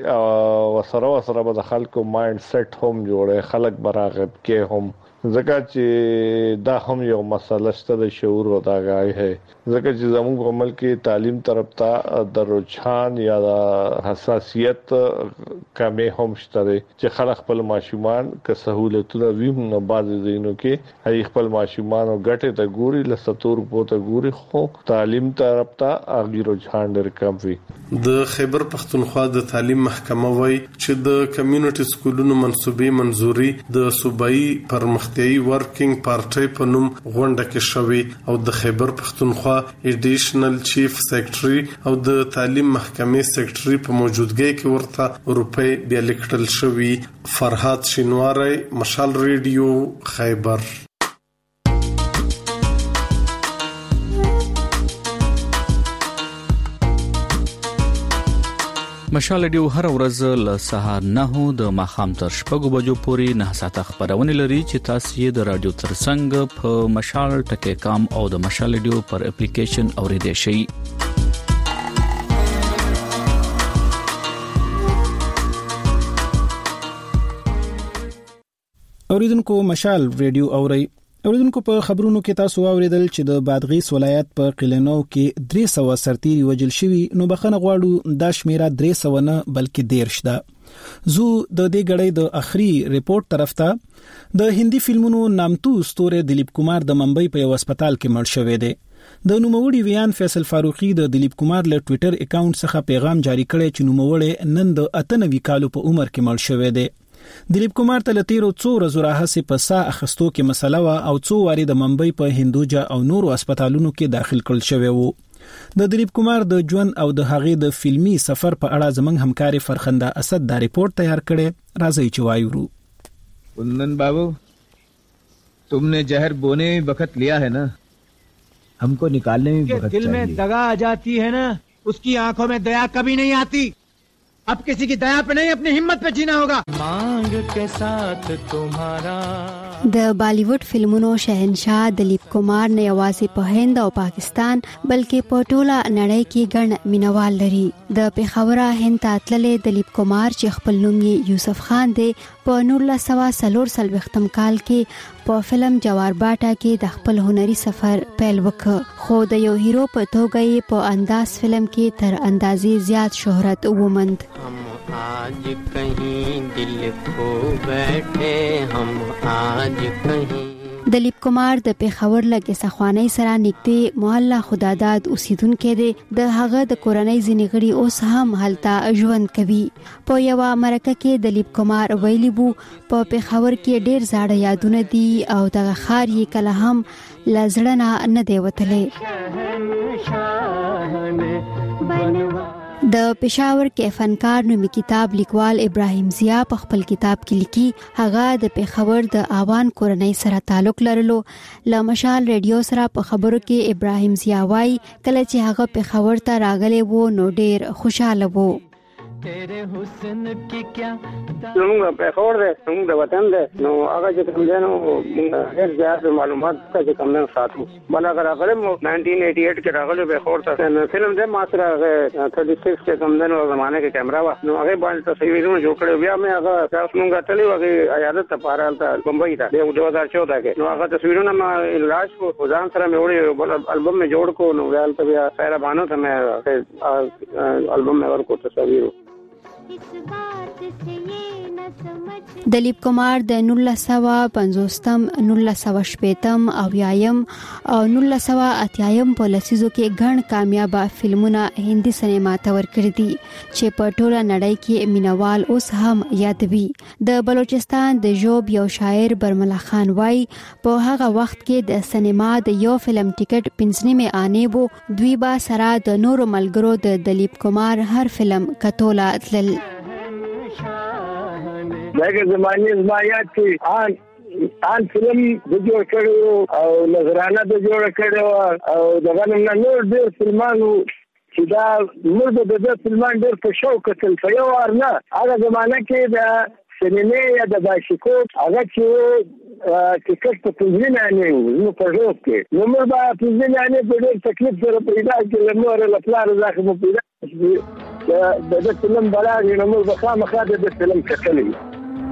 چې وسره وسره به د خلکو مایند سیټ هم جوړه خلک براغب کې هم ځکه چې دا هم یو مسله شته د شعور او د آگاهی ہے ځکه چې زموږ په ملک کې تعلیم طرف ته د رجحان یا د حساسیت کمی هم شته چې خلک خپل ماشومان که سہولتونه ویم نه بعض زینو کې هي خپل ماشومان او ګټه ته ګوري لستور پوته ګوري خو تعلیم طرف ته اغي رجحان ډېر کم وي. د خیبر پښتونخوا د تعلیم محکمه وایي چې د کمیونټي سکولونو منصوبې منزوري د صوبایي پرمختګ پرمختیايي ورکینګ پارټي په نوم غونډه کې شوې او د خیبر پښتونخوا ایډیشنل چیف سیکریټري او د تعلیم محکمې سیکریټري په موجودګۍ کې ورته روپی بیا لیکل شوې. فرهاد شینواری، مشال ریډیو، خیبر. مشال ډیو هر ورځ له سهار نه د ماخام تر شپږو بجو پورې نه ساعته خبرونه لري چې تاسو یې د رادیو ترڅنګ په مشال ټکی کام او د مشال ډیو پر اپلیکیشن اوریدئ شئ. اوریدونکو مشال ریډیو اوري. اوریدونکو په خبرونو کې تاسو اوریدل چې د بادغیس ولایت په قلنو کې درې سوه سرتیري وژل شوي، نو بخښنه غواړو دا شمیره درې سوه نه بلکې دیرش ده. زو د دې غړې د اخري ریپورت طرف ته د هندي فلمونو نامتو ستوره دلیپ کمار د ممبئی په یو هسپتال کې مړ شوی دی. د نوموړي ویان فیصل فاروقي د دلیپ کمار له ټوئیټر اکاونټ څخه پیغام جاری کړی چې نوموړی نن د اته نوي کالو په عمر کې مړ شوی دی. دلیپ کمار ته لتیرو څو ورځې راهسې په سا اخستو کې مسله وا او څو واری د ممبئی په هندوجا او نورو هسپتالونو کې داخل کړل شوی وو. د دلیپ کمار د ژوند او د هغې د فلمی سفر په اړه زمنګ همکاري فرخنده اسد دا ریپورت تیار کړي. راځي چې وایو. कुंदन बाबू, तुमने जहर बोने में वक्त लिया है ना, हमको निकालने में वक्त दिल में दगा आ जाती है ना, उसकी आंखों में दया कभी नहीं आती. अब किसी की दया पे नहीं, अपनी हिम्मत पे जीना होगा. मांग के साथ तुम्हारा. د بالیوډ فلمونو شهنشاه دلیپ کمار نه یوازې په هند او پاکستان بلکې په ټوله نړۍ کې ګڼ مینوال لري. د پیښور هند ته تللې دلیپ کمار چې خپل نوم یې یوسف خان دی، په نولس سوه څلور څلوېښتم کال کې په فلم جوار باټا کې د خپل هنري سفر پیل وکړ، خو د یو هیرو په توګه یې په انداز فلم کې تر اندازې زیات شهرت وموند. आज कहीं दिल खो बैठे हम आज कहीं. دلیپ کمار د پیښور لګې سخوانی سره نږدې محله خداداد اوسیدونکو دی. د هغه د کورنۍ ځینې غړي اوس هم هلته ژوند کوي. په یو مرکه کې دلیپ کمار ویلي وو په پیښور کې ډیر زاړه یادونه دي او دغه ښار یې کله هم لزړه نه نه دی وتلی. د پېښور کې فنکار نومي کتاب لیکوال ابراهیم ضیا په خپل کتاب کې لیکي هغه د پېښور د آوان کورنۍ سره تعلق لرلو. له مشال ریډیو سره په خبرو کې ابراهیم ضیا وايي کله چې هغه پېښور ته راغلی وو نو ډیر خوشاله وو. तेरे हुस्न की क्या موږ په خور ده موږ د وطن ده نو هغه چې کوم دی نو موږ هیڅ ځای معلومات چې کوم نه ساتو بل هغه راغله مو نائنټین ایټي ایټ کې راغله به خور ته فلم ده ما سره تھرٹی سکس کې کوم دی نو زمانه کې کیمرا وا نو هغه باندې تصویرونه جوړ کړو. بیا مې هغه تاسو موږ ته هغه عیادت ته پاره ته بمبئی ته د دوه هزار چودہ کې نو هغه تصویرونه ما لاش کو ځان سره مې وړي بل البم مې جوړ کو نو ول ته بیا سایره بانو ته مې البم مې ورکو تصویر. دلیپ کمار د نولس سوه پنځوستم، نولس سوه شپېتم، اویایم او نولس سوه اتیایم په لسیزو کې ګڼ کامیابه فلمونه هندي سینما ته ورکړي دي چې په ټوله نړۍ کې مینوال اوس هم یادوي. د بلوچستان د ژوب یو شاعر برملا خان وای په هغه وخت کې د سینما د یو فلم ټیکټ پنځه نیمه آنې وو. دوی با سره د نورو ملګرو د دلیپ کمار هر فلم کتوله تلل. دغه زمانه زمایات کې آن آن فلم د جوړ کړو او نظرانه د جوړ کړو او دغه نه نور ډېر فلمانو چې دا موږ د دې فلمان ډېر په شوق کتل په یو وار نه. هغه زمانه کې د سینما یا د باشکو هغه چې ټیکټ په پنځه نه نو په ژوند کې نو موږ به پنځه نه په ډېر تکلیف سره پیدا کړل نو له پلار ځخه مو پیدا د دې فلم بلاره نو موږ به خامخا د دې فلم کتلې.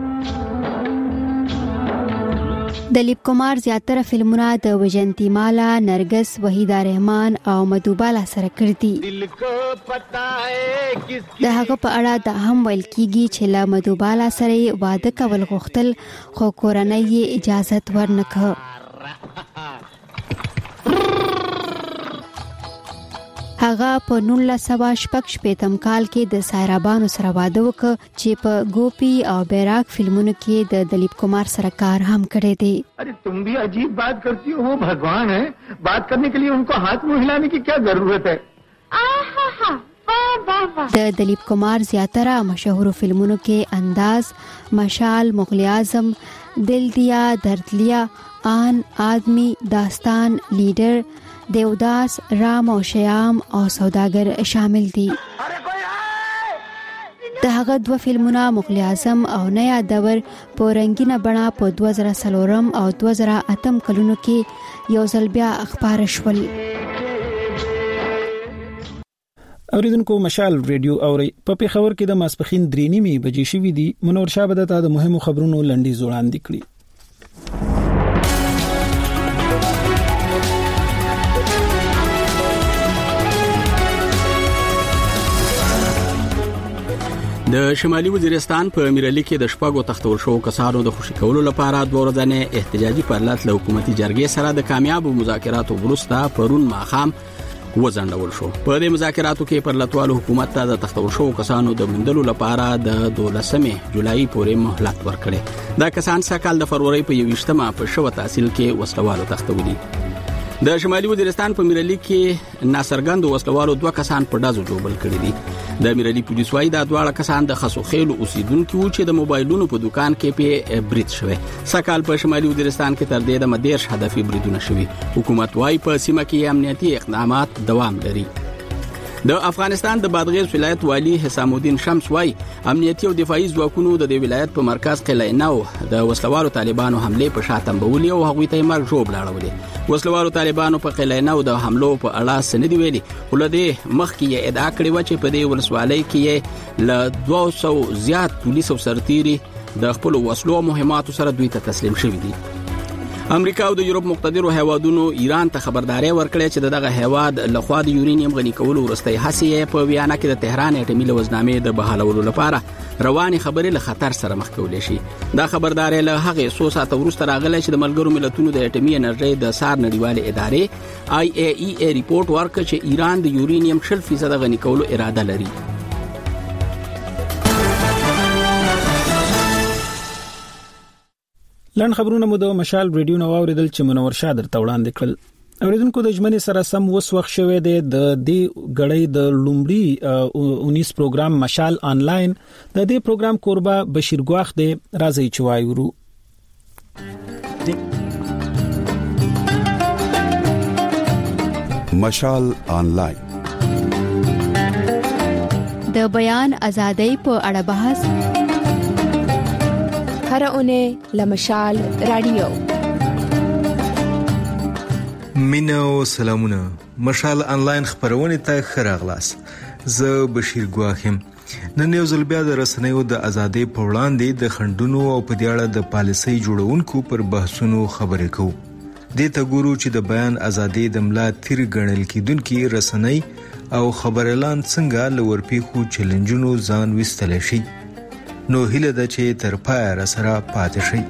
دلیپ کمار زیاتره فلمونه د وجنتی مالا، نرگس، وحیده رحمان او مدوبالا سره کړي دي. د هغه په اړه دا هم ویل کیږي چې له مدوبالا سره واده کول غوښتل خو کورنۍ یې اجازه ورنکړه. هغه په نولس سوه شپږ شپېتم کال کې د سایرابانو سره واده وکړ چې په ګوپی او بیراک فلمونو کې د دلیپ کمار سره کار هم کړی دی. अरे तुम भी अजीब बात करती हो, वो भगवान है, बात करने के लिए उनको हाथ मुंह हिलाने की क्या जरूरत है. د دلیپ کمار زیاتره مشهور فلمونو کې انداز، مشال، مغل اعظم، دل دیا، درد لیا، آن، آدمی، داستان، لیڈر، دیوداس، رام او شیام او سوداگر شامل دي. د هغه دوه فلمونه مغل اعظم او نیا دور په رنگینه بڼه په دوه زره څلورم او دوه زره اتم کلونو کې یو ځل بیا خبر شول. اوریدونکو مشال ریډیو اوري په پیښور کې د ماسپخین درې نیمې بجې شوې دي. منور شاه به د مهمو خبرونو لنډیز وړاندې کړي. د شمالي وزیرستان په امیرعلی کې د شپږو تختول شو کسانو د خوشی کولو لپاره دوه ورځې احتجاجي پرلط له حکومتي جرګې سره د کامیابو مذاکراتو وروسته پرون ماښام وځنډول شو. په دې مذاکراتو کې پرلطوالو حکومت ته د تختول شو کسانو د موندلو لپاره د دولسمې جولای پورې مهلت ورکړي. دا کسان سکهال د فروری په یوویشتمه په شو تحصیل کې وسلوالو تختولي. د شمالي وزیرستان په امیرعلی کې ناصرګند وسلوالو دوه کسان په دازو جوړل کړي دي. د امیرعلی پولیس وايي دا دواړه کسان د خسو خېلو اوسیدونکو وو چې د موبایلونو په دکان کې په برید شوه. سکهال په شمالي وزیرستان کې تر دې د مدیرش هدفي بریدونه شوي. حکومت وايي په سیمه کې امنیتي اقدامات دوام لري. د افغانستان د بادغیس ولایت والی حسام الدین شمس وايي امنیتي او دفاعي ځواکونو د دې ولایت په مرکز قلعه نو د وسلوالو طالبانو حمله په شاتم بولي او هغوی ته مرګ جوړ لاړولې. وسلوالو طالبانو په قلعه نو د حملو په اړه سندې ویلي ولدي مخکې یې ادعا کړې و چې په دې ولسوالۍ کې ل دوه سوه زیات پولیس او سرتيري د خپل وسلو مهماتو سره دوی ته تسلیم شوي دي. امریکا او د یورپ مقتدرو هیوادونو ایران ته خبرداري ورکړه چې دغه هیواد لخوا د یورانیم غني کولو ورستۍ هڅې په ویانا کې د تهران اټومي لوزنامې د بحالولو لپاره رواني خبرې له خطر سره مخ کولې شي. دا خبرداري له هغه څو ساعته وروسته راغله چې د ملګرو ملتونو د اټومي انرژي د سار نړیوالې ادارې آی ای ای ای ریپورت ورکړ چې ایران د یورانیم شل فیصد غني کولو اراده لري. لن خبرونه مو د مشال ریډیو نو اوریدل چې منور شاه درته وړاندې کړل. اوریدونکو د ژمنې سره سم وس وخت شوه د دې غړې د لومړی انیس پروګرام مشال آنلاین د دې پروګرام قربا بشیر ګواخ د راځي چوایورو. مشال آنلاین د بیان ازادۍ په اړه بحث هر اونۍ لمشال رادیو. مینو سلامونه. مشال آنلاین خبرونه ته خراغلاس. زه بشیر ګواخم. نن یو ځل بیا د رسنیو د ازادۍ په وړاندې د خندونو او په دې اړه د پالیسۍ جوړونکو پر بحثونو خبرې کوو. دې ته ګورو چې د بیان ازادۍ د ملا تیر ګڼل کېدونکي رسنۍ او خبرلان څنګه لورپی خو چیلنجونو ځان وستل شي. نو هیله ده چې تر پای را سره پاتې شي.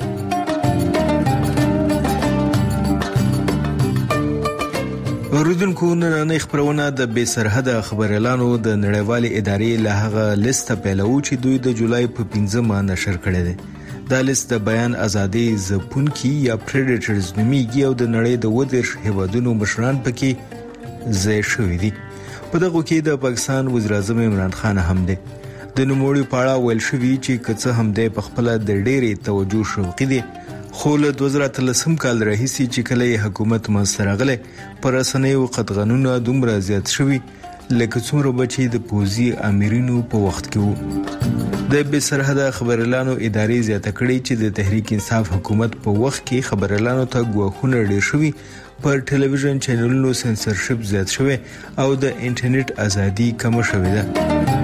اوریدونکو نن خبرونه د بې سرحده خبرلانو د نړیوالې ادارې له هغه لیست پیلو چې دوی د جولای په پنځمه نشر کړی دی. دا لیست د بیان ازادۍ ځپونکي یا پریډیټرز نومیږي او د نړۍ د ودرش هیوادونو مشران پکې ځای شوي دي. په دغه کې د پاکستان وزیر اعظم عمران خان هم دی. د نوموړي پاړه ویل شوی چې کڅه هم د خپل د ډېرې توجه شوقي دي. خو له دوه زره اتلسم کال راهیسي چې کله حکومت منځرغله پر رسنیو قطغنونه دومره زیات شوي لکه څومره بچي د پوزي امیرینو په وخت کې وو. د بې سرحده خبرلانو ادارې زیاته کړې چې د تحریک انصاف حکومت په وخت کې خبرلانو ته ګواښونه ډېر شوي، پر ټلویزیون چینلونو سنسرشپ زیات شوی او د انټرنیټ ازادي کم شوې ده.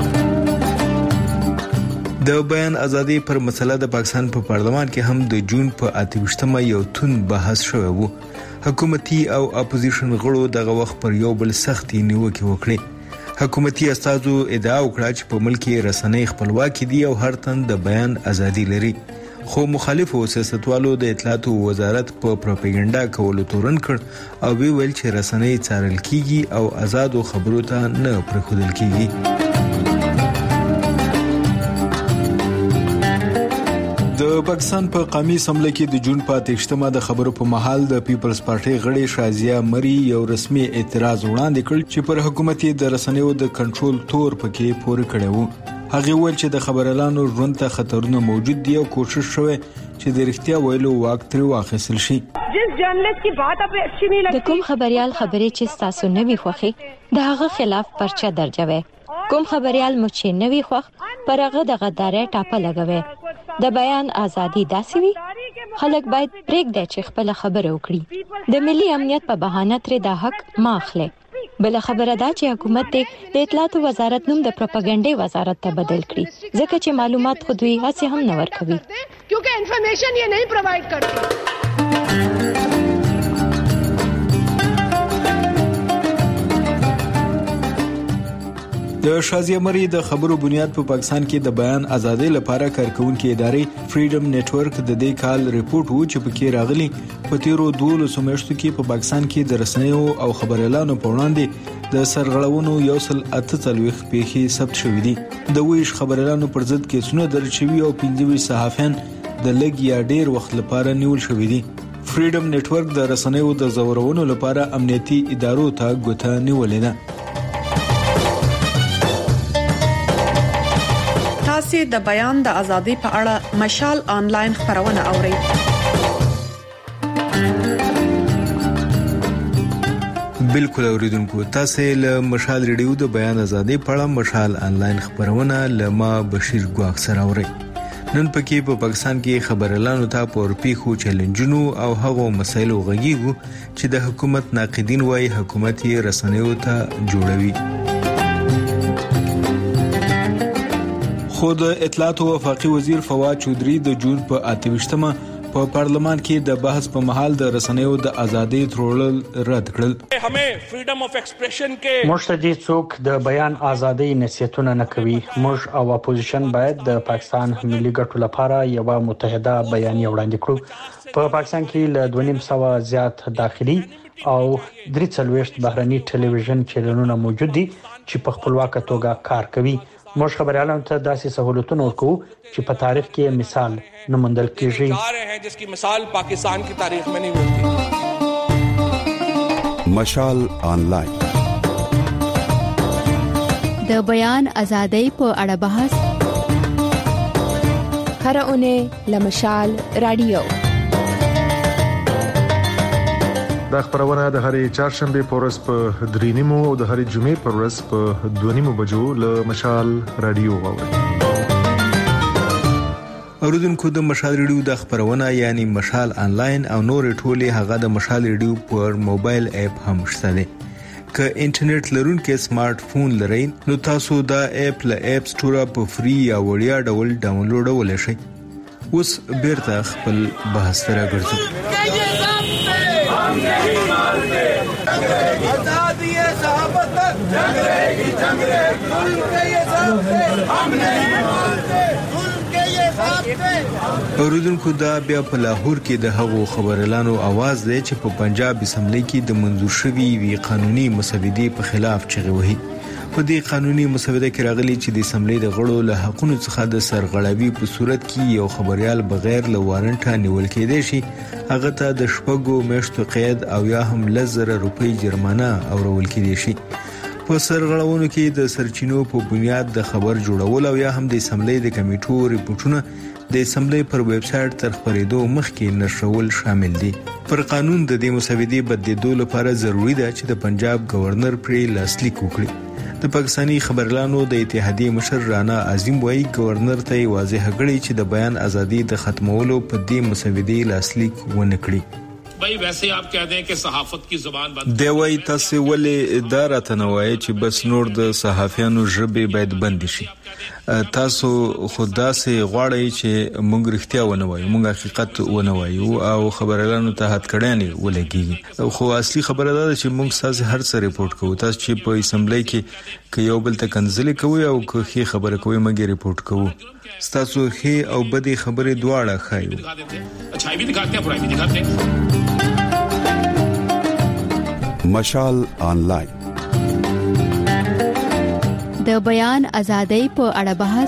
د بیان ازادي پر مسله د پاکستان په پارلمان کې هم د جون په اته ویشتمه یو تون بحث شوی وو. حکومتي او اپوزیشن غړو دغه وخت پر یو بل سختي نیوکې وکړې. حکومتي استازو ادعا وکړه چې په ملک کې رسنۍ خپلواکي دي او هر تن د بیان ازادي لري. خو مخالفو سیاستوالو د اطلاعات وزارت په پروپاګاندا کولو تورن کړ او وی ویل چې رسنۍ څارل کیږي او آزادو خبرو ته نه پرېښودل کیږي. د پاکستان په قومي اسمبلی کې د جون په اتهشتمه د خبرو په محل د پیپلز پارټي غړي شازیا مری یو رسمي اعتراض وړاندې کړ چې پر حکومت د رسنیو د کنټرول تور پکې پورې کړی وو. هغه ویل چې د خبرلانو ژوند ته خطرونه موجود دي او کوشش شوه چې د رښتیا ویلو واک تر واخیستل شي. جس جرنلست کی بات اپ اچھی نہیں لگتی، کوم خبريال خبرې چې تاسو نه وی خوخي د هغه خلاف پرچا درجوي. کوم خبريال مو چې نه وی خوخ پر هغه د غدارۍ ټاپه لګوي. د بیان ازادي داسي وي خلک باید پرېږدي چې خپل خبره وکړي. د ملي امنیت په بهانه تر د حق ماخله. بل خبره دا چې حکومت د اطلاعات وزارت نوم د پروپاګاندا وزارت ته بدل کړي ځکه چې معلومات خود وی هڅه هم نه ورکوي کیونکہ انفارمیشن یہ نہیں پرووائیڈ کرتی. د شازیا مری د خبرو بنیاد په پاکستان کې د بیان ازادۍ لپاره کارکونکو ادارې فریډم نتورک د دې کال ریپورت وو چې پکې راغلي په تیرو دولسو میاشتو کې په پاکستان کې د رسنیو او خبريالانو په وړاندې د سرغړونو یو سل اته څلويخ پیښې ثبت شوې دي. د ویش خبريالانو پر ضد کیسونه درج شوي او پنځه ویشت صحافیان د لږ یا ډیر وخت لپاره نیول شوي دي. فریډم نتورک د رسنیو د زورونو لپاره امنیتي ادارو ته ګوته نیولې ده. تاسو د بیان د ازادۍ په اړه مشال آنلاین خبرونه اورئ. بالکل اوریدونکو، تاسو له مشال ریډیو د بیان ازادۍ په اړه مشال آنلاین خبرونه له ما بشیر ګواخ سره اورئ. نن پکې په پاکستان کې خبرلانو ته پر پیښو چیلنجونو او هغو مسایلو غږیږو چې د حکومت ناقدین وايي حکومت یې رسنیو ته جوړوي. خود اطلاعات او وفاقي وزیر فواد چودري د جون په اتهشتمه په پارلمان کې د بحث په محل د رسنیو د ازادۍ ترول رد کړل. همې فریډم اف ایکسپریشن کې مشتدي څوک د بیان ازادۍ نصیحتونه نه کوي. موږ او اپوزیشن باید د پاکستان ملي ګټو لپاره یو متحده بیانیه وړاندې کړو. په پاکستان کې له دوه نیم سوه زیات داخلي او درې څلوېښت بهرني ټلویزیون چینلونه موجود دي چې په خپلواکه توګه کار کوي. موږ خبريالانو ته داسې سہولتونه ورکو چې په تاریخ کې مثال نه موندل کیږي. ادارې ہیں جس کی مثال پاکستان کی تاریخ میں نہیں ملتی. مشال آنلاین د بیان ازادۍ په اړه بحث هر اونۍ له مشال رادیو. دا خبرونه د هرې چهارشنبه په ورځ په درې نیمو او د هرې جمعې په ورځ په دوه نیمو بجو له مشال رادیو واورئ. اوریدونکو، د مشال ریډیو د خبرونه یعنی مشال آنلاین او نور ټولې هغه د مشال ریډیو پر موبایل اپ هم شته دي. که انټرنیټ لرونکي سمارټ فون لرئ نو تاسو دا اپ له اپ سټور په فری یا وړیا ډول ډاونلوډولای شئ. اوس بیرته خپل بحث ته راګرځو. आजादी है सहाबत तक जंग रहेगी जंग रहेगी जुल्म के ये साथ हम नहीं मानते जुल्म के ये साथ. اوریدونکو، دا بیا په لاهور کې د هغو خبرلانو आवाज دی چې په پنجاب اسمبلی کې د منظور شوی وی قانوني مسودې په خلاف چغې وهي. په دې قانوني مسوده کې راغلي چې د اسمبلی د غړو له حقونو څخه د سرغړاوي په صورت کې یو خبريال بغیر له وارنټه نیول کېدای شي هغه ته د شپږو میاشتو قید او یا هم لزر روپۍ جرمانه اورول کېدای شي. په سرغړاونو کې د سرچینو په بنیاد د خبر جوړول او یا هم د اسمبلی د کمیټو ریپورتونه د اسمبلی پر ویب سټ تر خبرېدو مخکې نشرول شامل دي. پر قانون د دې مسودې بدلیدو لپاره ضروری ده چې د پنجاب گورنر پرې لاسلیک وکړي. د پاکستاني خبرلانو د اتحادیې مشر رانا عظیم وایي گورنر ته واضح کړی چې د بیان ازادي د ختمولو په دې مسودې لاسلیک ونه کړي. भाई वैसे आप कहते हैं कि सहाफत की जुबान बंद دی وای تاسو ولې اداره تنوي چې بس نور د صحافیانو ژبه باید بند شي. تاسو خدا سي غواړئ چې موږ رښتیا ونه وایو، موږ حقیقت ونه وایو او خبرلانو ته هات کړهني ولګي. خو اصلي خبره ده چې موږ تاسو هر څه ریپورت کوو. تاسو چې په اسمبلی کې کې یو بل ته کنځلې کوي او که خبره کوي موږ ریپورت کوو. ستاسو ښه او بدې خبرې دواړه خایو. अच्छाई भी दिखाते हैं बुराई भी दिखाते हैं. مشال آنلاین د بیان ازادۍ په اړه بحث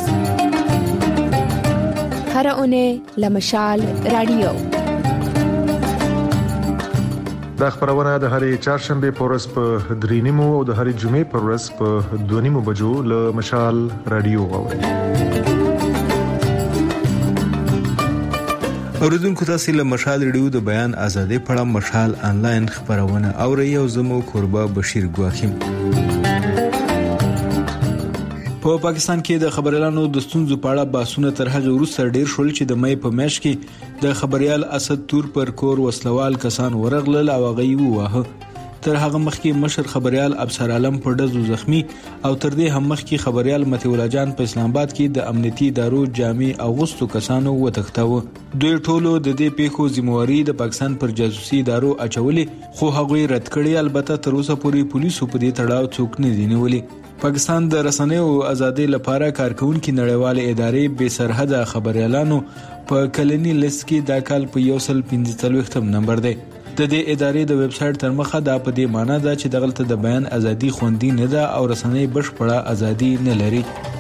هر اونۍ لمشال رادیو. دا خبرونه د هرې چهارشنبه په ورځ په درې نیمو او د هرې جمعې په ورځ په دوه نیمو بجو له مشال رادیو غوړي. اوریدونکو تاسو له مشال رادیو د بیان ازادۍ په اړه مشال آنلاین خبرونه اورئ او زمو قربا بشیر ګواخیم. په پاکستان کې د خبريالانو د ستونزو په اړه بحثونه تر هغه وروسته ډیر شول چې د مې په میاشت کې د خبريال اسد تور پر کور وسلوال کسان ورغلل او غي ووهه. تر هغه مخکې مشر خبريال ابصر عالم په ډزو زخمی او تر دې هم مخکې خبريال متي الله جان په اسلام آباد کې د امنیتي ادارو جامع اغوستو کسانو وتښتاوه. دوی ټولو د دې پیښو ذمہواری د پاکستان پر جاسوسي ادارو اچولې، خو هغوی رد کړي. البته تر اوسه پورې پولیسو په دې تړاو څوک نه دي نیولي. پاکستان د رسنیو ازادۍ لپاره کارکونکو نړیواله ادارې بې سرحده خبريالانو په کلنی لیست کې د کال په یو سل پنځه څلوېښتم نمبر دی. د دې ادارې د ویب سټ تر مخه دا په دې معنی ده چې دغلت د بیان ازادي خوندي نه ده او رسنۍ بشپړه ازادي نه لري.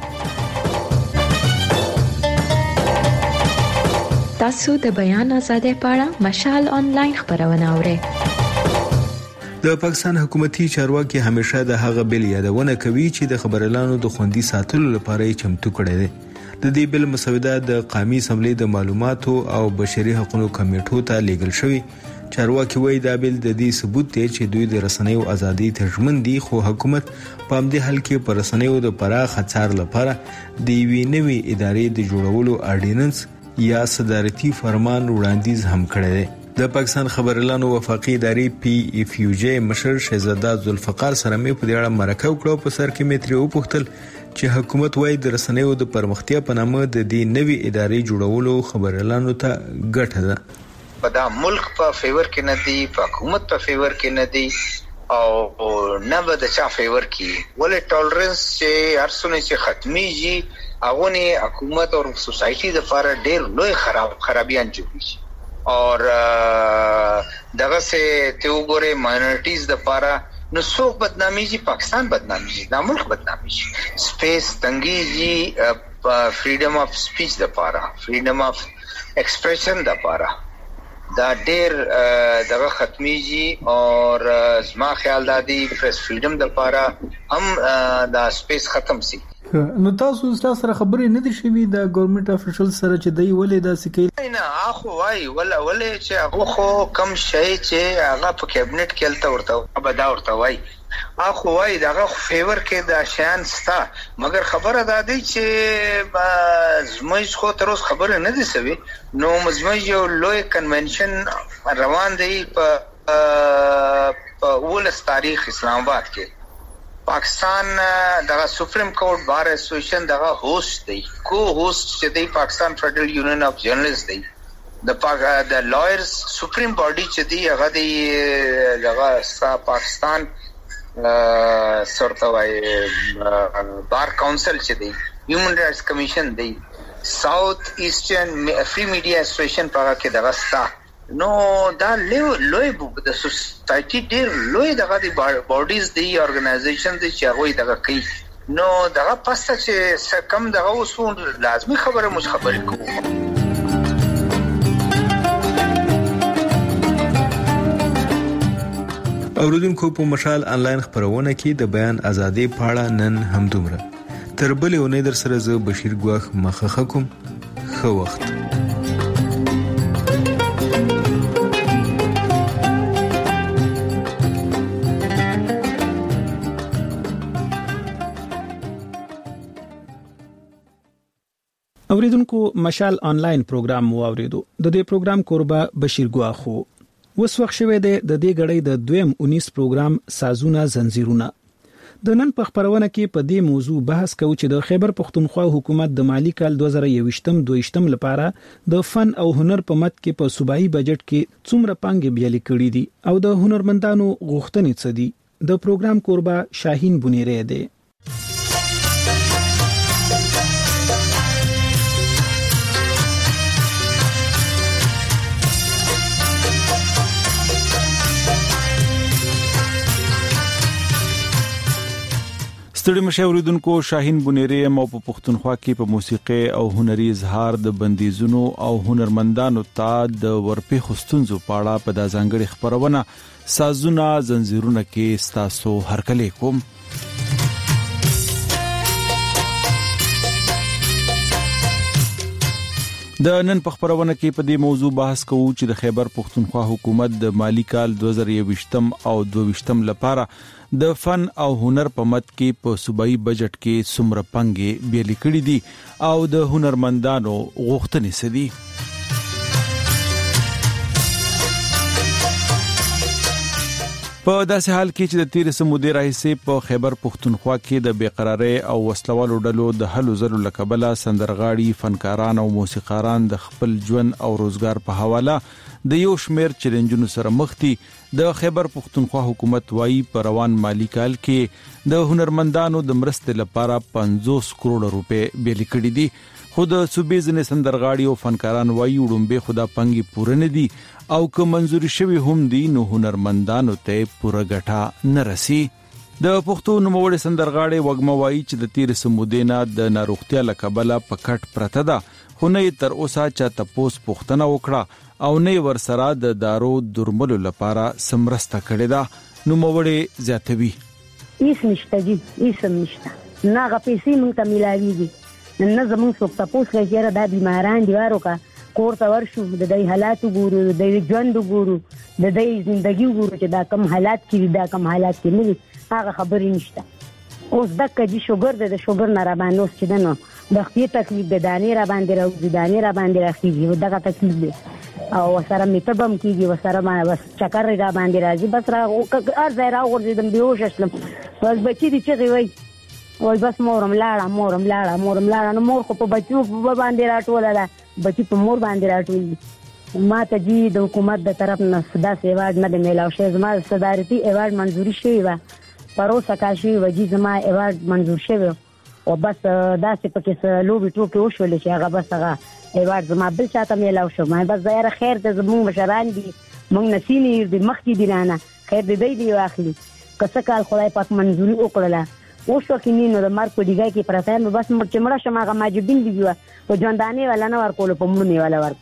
تاسو د بیان ازادۍ په اړه مشال آنلاین خبرونه اورئ. د پاکستان حکومتي چارواکي همیشه د هغه بل یادونه کوي چې د خبريالانو د خوندي ساتلو لپاره یې چمتو کړی دی. د دې بل مسوده د قومي اسمبلی د معلوماتو او بشري حقوقو کمیټو ته لیږل شوی. چارواکي وایي دا بل د دې ثبوت دی چې دوی د رسنیو ازادي تضمین دي، خو حکومت په همدې حال کې پر رسنیو د پراخ څار لپاره د یوې نوې ادارې د جوړولو اډیننس یا صدارتي فرمان وړاندیز هم کړی دی. د پاکستان خبريالانو وفاقي ادارې پی اف یو جی مشر شهزاده ذوالفقار سره مې په دې اړه مرکه وکړه. په سر کې مې ترې وپوښتل چې حکومت وايي د رسنیو د پرمختیا په نامه د دې نوې ادارې جوړولو خبريالانو ته ګټه ده. په دا ملک په فیور کې نه دی، په حکومت په فیور کې نه دی او نه به د چا فیور کې. ولې ټولرنس چې هرڅونه چې ختميږي هغه نه حکومت او سوسایټي د لپاره ډېر لوی خراب خرابيان جوړیږي. اور دغه سے ته وګوره ماینورټیز د لپاره نو څوک بدنامي جی، پاکستان بدنامي جی، د ملک بدنامي جی، سپیس تنګي جی، فریډم اف سپیچ د لپاره، فریډم اف ایکسپریشن د لپاره دا ډېر دغه ختميږي. اور زما خیال دا دی پریس فریډم د لپاره هم دا سپیس ختم سي. نو تاسو سره خبرې نه دي شوي د ګورنمنت افیشل سره چې دوی ولې دا سکی نه اخو وای ولا ولې چې هغه خو کم شي چې هغه په کابینټ کې الته ورته ابدا ورته وای اخو وای دغه فیور کې د شان ستا، مګر خبره ده دی چې زموږ خو تر اوسه خبره نه دي سوي. نو مزمج یو لوی کنونشن روان دی په ولس تاریخ اسلام آباد کې. پاکستان دغه سپریم کورټ بار اسوسییشن دغه هوست دی، کو هوست چې دی پاکستان فدرل یونین اف جرنالست دی. د پاک د لایرز سپریم باډي چې دی هغه دی دغه پاکستان سورته وای بار کونسل چې دی، هیومن رائټس کمیشن دی، ساوث ایسټرن فری میډیا اسوسییشن په هغه کې دغه ستا. نو دا لوی د سوسایټي ډېر لوی دغه دی باډیز دی، ارګنایزیشن دی چې هغه دغه کوي. نو دغه پسته چې کم دغه اصول لازمي خبره مش خبرې کوو. اوریدونکو په مشال آنلاین خبرونه کې د بیان ازادي په اړه نن هم دومره. تر بلې ونې در سره زه بشیر ګواخ مخه کوم. ښه وخت. اوریدونکو مشال آنلاین پروګرام مو اوریدو. د دې پروګرام کوربه بشیر ګواخو. وس وخت شوه د دې غړې د دویم اونیس پروګرام سازونه زنجیرونه. د نن په خبرونه کې په دې موضوع بحث کوو چې د خیبر پختونخوا حکومت د مالی کال دوه زره یوویشتم دویشتم لپاره د فن او هنر په مت کې په صوبایي بجټ کې څومره پانګې بیالي کړې دي او د هنرمندانو غوښتنې څه دي. د پروګرام کوربه شاهین بنيره دی. ستړي مشاوریدونکو شاهین بنيري مو په پښتونخوا کې په موسیقي او هنري اظهار د بندیزونو او هنرمندانو ته د ورپی خستونزو پاړه په د ځانګړي خبرونه سازونه زنجیرونه کې ستاسو هرکلې کوم. د نن په خبرونه کې په دې موضوع بحث کوو چې د خیبر پښتونخوا حکومت د مالی کال دوه زره یوویشتم او دوه ویشتم لپاره د فن او هنر په مد کې په صوبایي بجټ کې څومره پنګې بیلې کړې دي او د هنرمندانو غوښتنې څه دي. په داسې حال کې چې د تیر سمودې راهیسې په خیبر پښتونخوا کې د بیقراری او وسلوالو ډلو د هلو زرو لکبله سندرغاړي فنکاران او موسیقاران د خپل ژوند او روزګار په حواله د یو شمیر چیلنجونو سره مخ دي. د خیبر پښتونخوا حکومت وايي په روان مالی کال کې د هنرمندانو د مرستې لپاره پنځوس کروڑ روپے بیل کړي دي، خو د صوبې ځینې سندرغاړي او فنکاران وايي وړومبه خدا پنګي پوره نه دي او که منزوري شوی هم دي نو هنرمندانو ته پوره ګټه نه رسي. د پښتو نوموړي سندرغاړي وګما وايي چې د تیر سمودینا د ناروغتیا لکبله پکټ پرته ده، خو نه تر اوسه چا تپوس پوښتنه وکړه او نه ورسره د دارو درملو لپاره سمرسته کړې ده. نوموړي زیاتوي هیڅ نشته دي، هیڅ نشته، نه غپېسې مونږ ته ملاویږي، نه زمونږ څوک تپوس کوي چې دا بیماران دي وارو کا کور ته ورشو د دې حالات وګورو، د دې ژوند وګورو، د دې ژوندۍ وګورو چې دا کم حالات کې دا کم حالات کې نه هغه خبرې نشته. اوس د کجی شوګر د شوګر نه را باندې اوس چې دنو د خپل تکلیف د دانې را باندې راوځي، دانې را باندې راخیږي، دغه تکلیف دی او سره میتبم کیږي، وسره ما بس چکر را باندې راځي، بس را هر ځای را ورځم بیهوش شلم. بس بچی دي چې وای وای بس مورم لاړه مورم لاړه مورم لاړه نو مور خو په بچو په باندې راټوله ده، بچی په مور باندې راټول. ما ته جی د حکومت د طرف نه صدا سیواډ نه د میلاو شي، زما صدارتي ایوارډ منزوري شوی و، پروسه کا شوی و، جی زما ایوارډ منزور شوی او بس داسې پکې لوبي ټوکې وشول چې هغه بس هغه ایوارډ زما بل چاته میلاو شو. ما بس ظاهر خیر د زمون مشران دي، مونږ نسینی دي مخکې دي نه خیر دې دی واخلي کسه کال خدای پاک منزوري وکړله. اوس وکینې نو د مارک په دیګه کې پرته نو بس چې مړه شمه هغه ماجبین دی و په ژوندانه ولا نه ورکول په مونږ ولا ورک.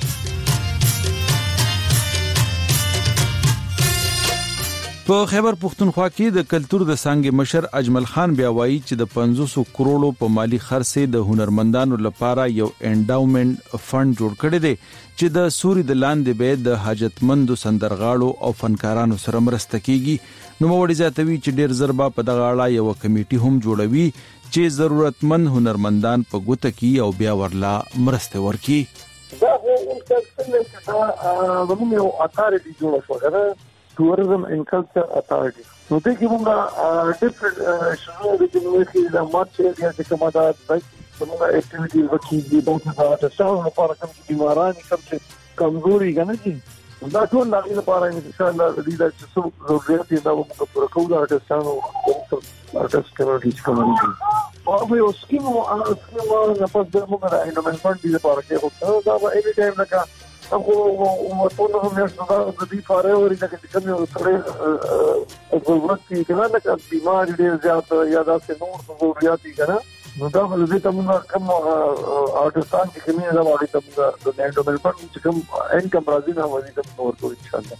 په خیبر پښتونخوا کې د کلچر د څنګه مشر اجمل خان بیا وایي چې د پنځوس کروڑو په مالی خرڅه د هنرمندانو لپاره یو انډاومنت فند جوړ کړی دی چې د سوري د لاندې به د حاجتمندو سندرغاړو او فنکارانو سره مرسته کیږي. نو موړي زیاتوي چې ډیر زربا په دغه اړه یو کمیټي هم جوړوي چې ضرورتمند هنرمندان په ګوته کې او بیا ورلا مرسته ورکي. دا هو څنګه چې موږ یو اتارټي جوړ شو غواړو tourism and culture authority. نو دې کې موږ ډیفرنٹ شنو د جنوبي د مارچ ایریا کې کومه د څنګه اکټیویټیز وکړي د بوته تاسو لپاره کوم بیماران کوم کمزوري غنه دي دا ټول لاغې لپاره ان شاء الله د دې چې څو ضرورت دي دا موږ پوره کوو ارتستانو ارتست کمیټي کوي او به اوس کې مو هغه څه نه پد موږ راځو نو فند دي لپاره کې خو دا به اې ټایم لکه هغه او ټول هم یې څنګه د دې فارې ورې چې کوم یو سره ضرورت کې کنه لکه بیمار دي زیات یا دا څه نور ضرورت دي کنه نو دا ولې دې تاسو کوم ارتستان کې کومه دا وایي تاسو د نېټورک په چې کوم انکم راځي نه وایي تاسو نور کوی ان شاء الله.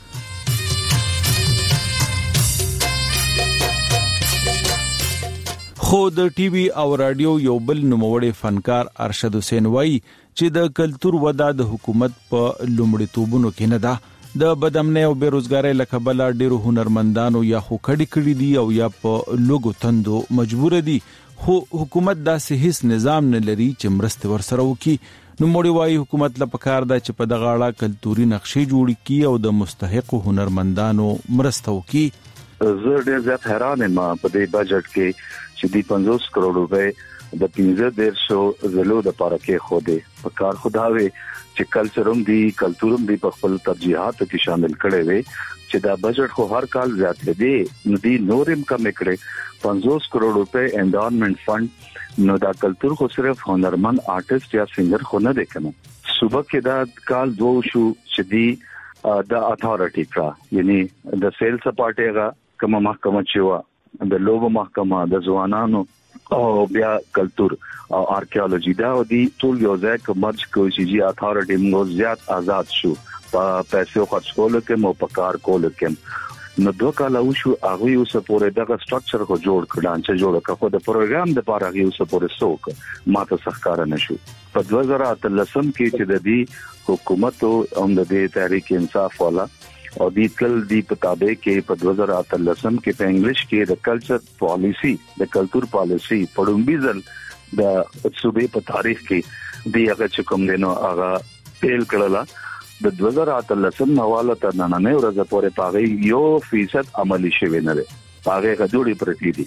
خو د ټي وي او رادیو یو بل نوموړی فنکار ارشد حسین وایي چې د کلچر ودا د حکومت په لومړیتوبونو کې نه ده، د بدامنۍ او بیروزګارۍ لکبله ډیرو هنرمندانو یا خو کډی کړی دي او یا په لوګو تندو مجبور دي، خو حکومت داسې هیڅ نظام نه لري چې مرسته ورسره وکړي. نو موړي وايي حکومت له پکار ده چې په دغه اړه کلتوري نقشې جوړ کړي او د مستحق هنرمندانو مرسته وکړي. زه ډیر زیات حیران یم په دې بجټ کې چې د پنځوس کروڑ روپے د پنځه دیرشو زلو د پاره کې خوده په کار خداوي چې کلچرم دی کلتورم دی په خپل ترجیحاتو کې شامل کړي وي چې دا بجټ خو هر کال زیات دی نو دی نورم کم کړي پنځوس کروڑ روپے انډاونمنت فند نو دا کلچر خو صرف هنرمند آرټیست یا سنگر خو نه دی کنه. صبح کې دا کال دوه شو چې دی د اتھارټي کرا یعنی د سیل سپارټیغه کومه محکمه چې وا د لوب محکمه د ځوانانو او بیا کلچر او آرکیولوژي دا د ټول یو ځای کې مرج کوي چې اتھارټي موږ زیات آزاد شو په پیسو خرڅ کول کې مو په کار کول کې نو دوه کال وشو هغه یو سپورې دغه سټرکچر کو جوړ کړان چې جوړ کړو د پروګرام د لپاره هغه یو سپورې سوک ماته سخکار نشو په دوه هزار اتلسم کې چې د دې حکومت او د دې تحریک انصاف والا او د کل دی مطابق کې په دوه هزار اتلسم کې په انګلیش کې د کلچر پالیسی د کلچر پالیسی پړومبیزل د صوبې په تاریخ کې دی هغه چې کوم دینو هغه پیل کړلا د دوه هزار اتلسم حواله تر نن نه ورځ پورې پاغي یو فیصد عملی شوی نه دی پاغي غوړي پرتی دي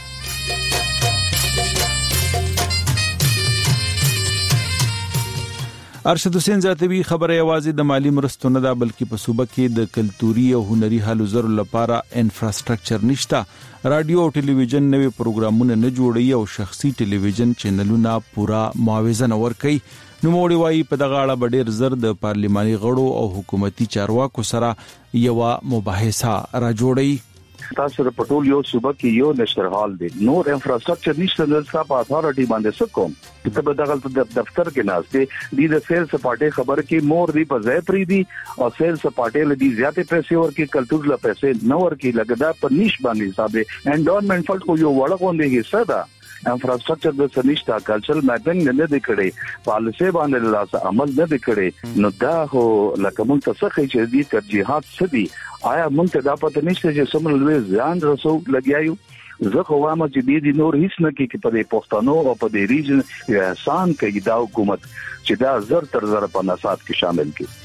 ارشد حسین زاتوی خبره یوازې د مالی مرستو نه ده بلکې په صوبه کې د کلتوري او هنري هلو زرو لپاره انفراستراکچر نشته رادیو او ټلویزیون نوي پروګرامونه نه جوړي او شخصي ټلویزیون چینلونه پورا معاوضه نه ورکوي نو موړي وايي په دغه اړه ډېر زر د پارلماني غړو او حکومتي چارواکو سره یو مباحثه را جوړي تاسو په ټول یو صوبه کې یو نشر حال دي نور انفراستراکچر نشته د صاحب اتھارټي باندې سکوم ته به دغه دفتر کې ناشته دي د سیل سپاټه خبر کې مور دی په ځای پری دي او سیل سپاټه لدی زیاتې پیسې ورکې کلچر له پیسې نو ورکې لګدا په نش باندې حساب انډورمنټ فلټ کو یو وړ غونډه کې صدا انفراستراکچر د سنشتہ کلچرل میپینګ نه دی کړي پالیسي باندې لاس عمل نه دی کړي نو دا هو لکه مونږ څه خې چې دي ترجیحات سدي آیا مونږ ته دا پته نشته چې سمون لوي ځان رسو لګیایو زه خو وایم چې دې نور هیڅ نه کې په دې پښتنو او په دې ریجن احسان کوي دا حکومت چې دا زر تر زر په نصاب کې شامل کړي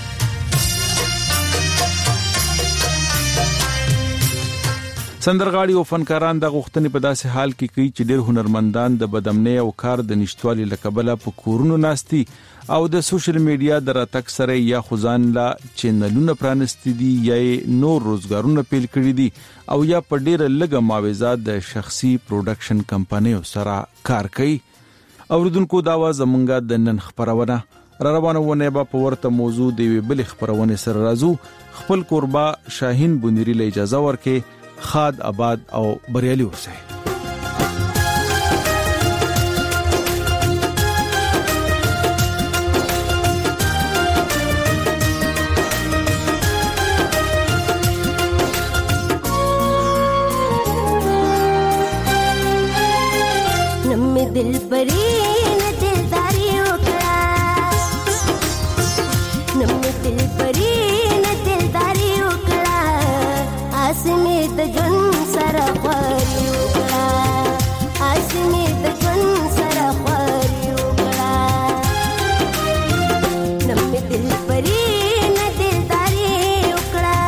سندرغاړي او فنکاران د غوښتنې په داسې حال کې کوي چې ډېر هنرمندان د بدامنۍ او کار د نشټوالي لکبله په کورونو ناستي او د سوشل میډیا د راتګ سره یا خزان لا چینلونه پرانستي دي یا نور روزګارونه پیل کړي دي او یا په ډېر لږه معاوضه د شخصي پروډکشن کمپنیو سره کار کوي اوریدونکو دا و زمونږه د نن خبرونه را روانه ونه به په ورته موضوع دی بل خبرونه سره راځو خپل قربا شاهین بونری له اجازه ورکه خاد آباد او بریالي اوسئ نم دل پری نه دلداري وکړه نم دل پری نه دلداري وکړه اسمه د جون سره خوري وکړه اسمه د جون سره خوري وکړه نم دل پری نه دلداري وکړه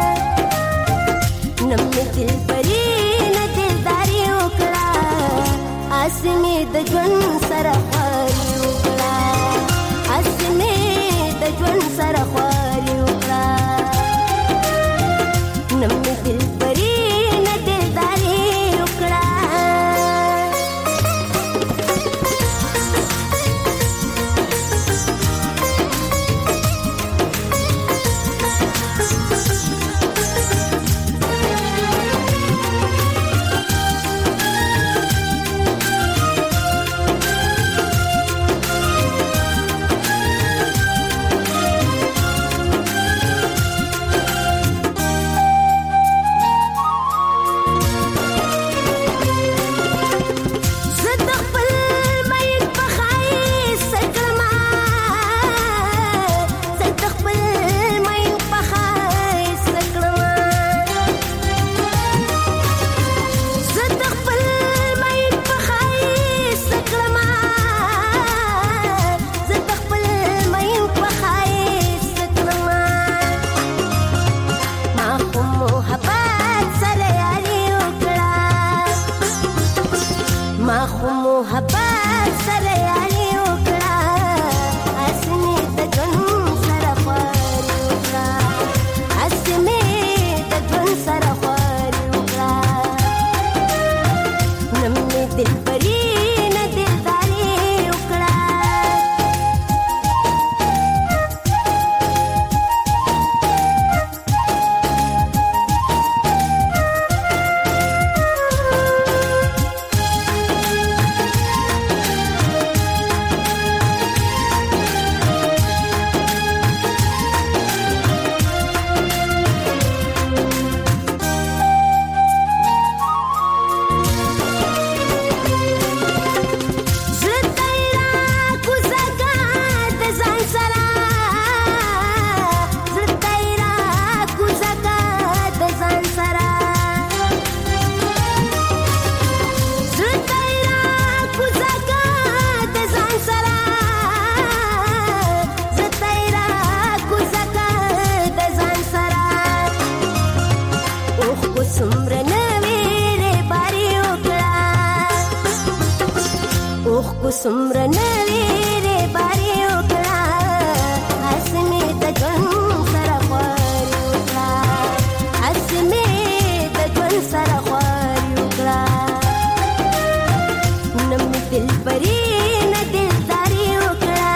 نم دل پری نه دلداري وکړه اسمه د جون سره خوري وکړه اسمه د جون سره خوري وکړه نم دل پری نه دلداري وکړه سمره نویره باری وکړه اوخ کو سمره نویره باری وکړه اسمه د ژوند سره خواري وکړه اسمه د ژوند سره خواري وکړه نم دل پری نه دلداري وکړه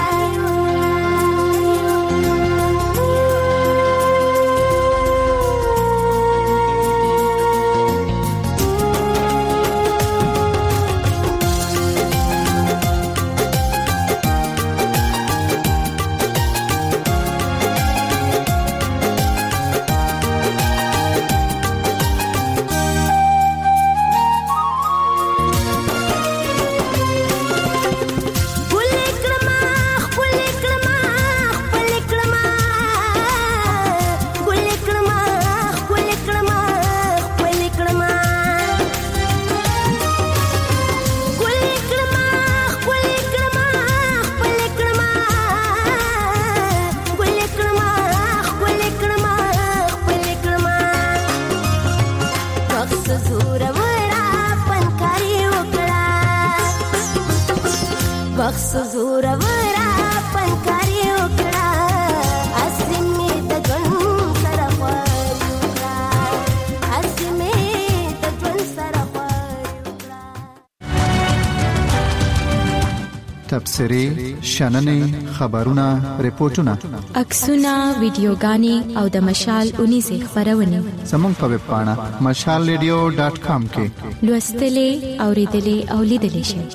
بخص زور ورا پنکاری وکړه اسمه د ژوند سره خواري وکړه اسمه د ژوند سره خواري وکړه تبصرې شننې خبرونه ریپورتونه عکسونه ویډیوګانې او د مشال اونیزه خبرونه زموږ په ویب پاڼه مشال ریډیو ډاټ کام کې لوستلې اوریدلې او لیدلې شئ.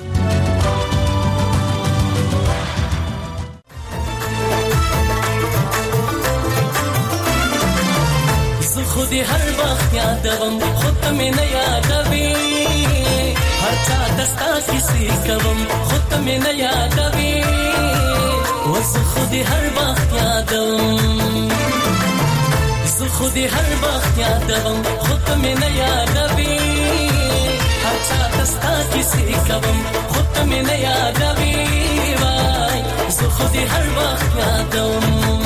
خودی هر وخت یادوم خود می نه یادوي هر چا دستا کسی کوم خود می نه یادوي وز خودی هر وخت یادوم ز خودی هر وخت یادوم خود می نه یادوي هر چا دستا کسی کوم خود می نه یادوي وای ز خودی هر وخت یادوم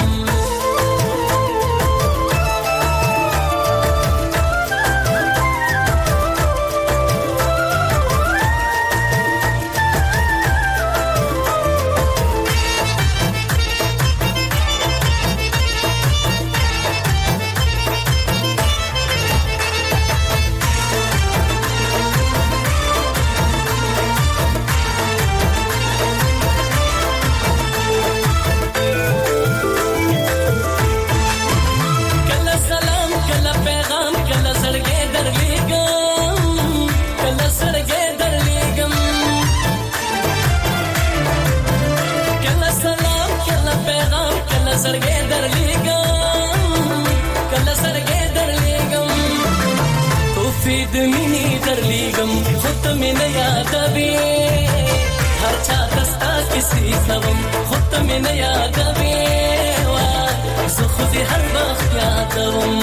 سرګې درلېګم کله سرګې درلېګم توفید مینې درلېګم خود مې نه یادوي هر چا دستا کیسې کوم خود مې نه یادوي زه خو دې هر وخت یادوم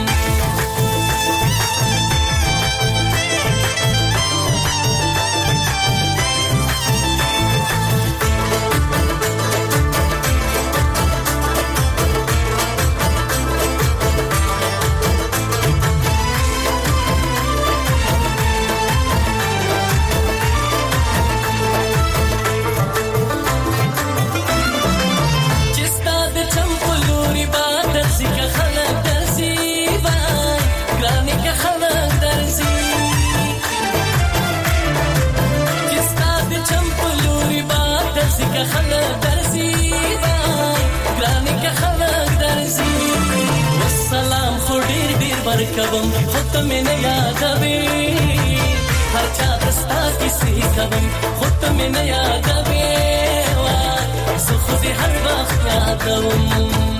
خلق درزي ګرانه که خلق درزي والسلام خو ډیر ډیر ورکوم خود مې نه یادوي هر چا دستا کیسې کوم خود مې نه یادوي زه خو دې هر وخت یادوم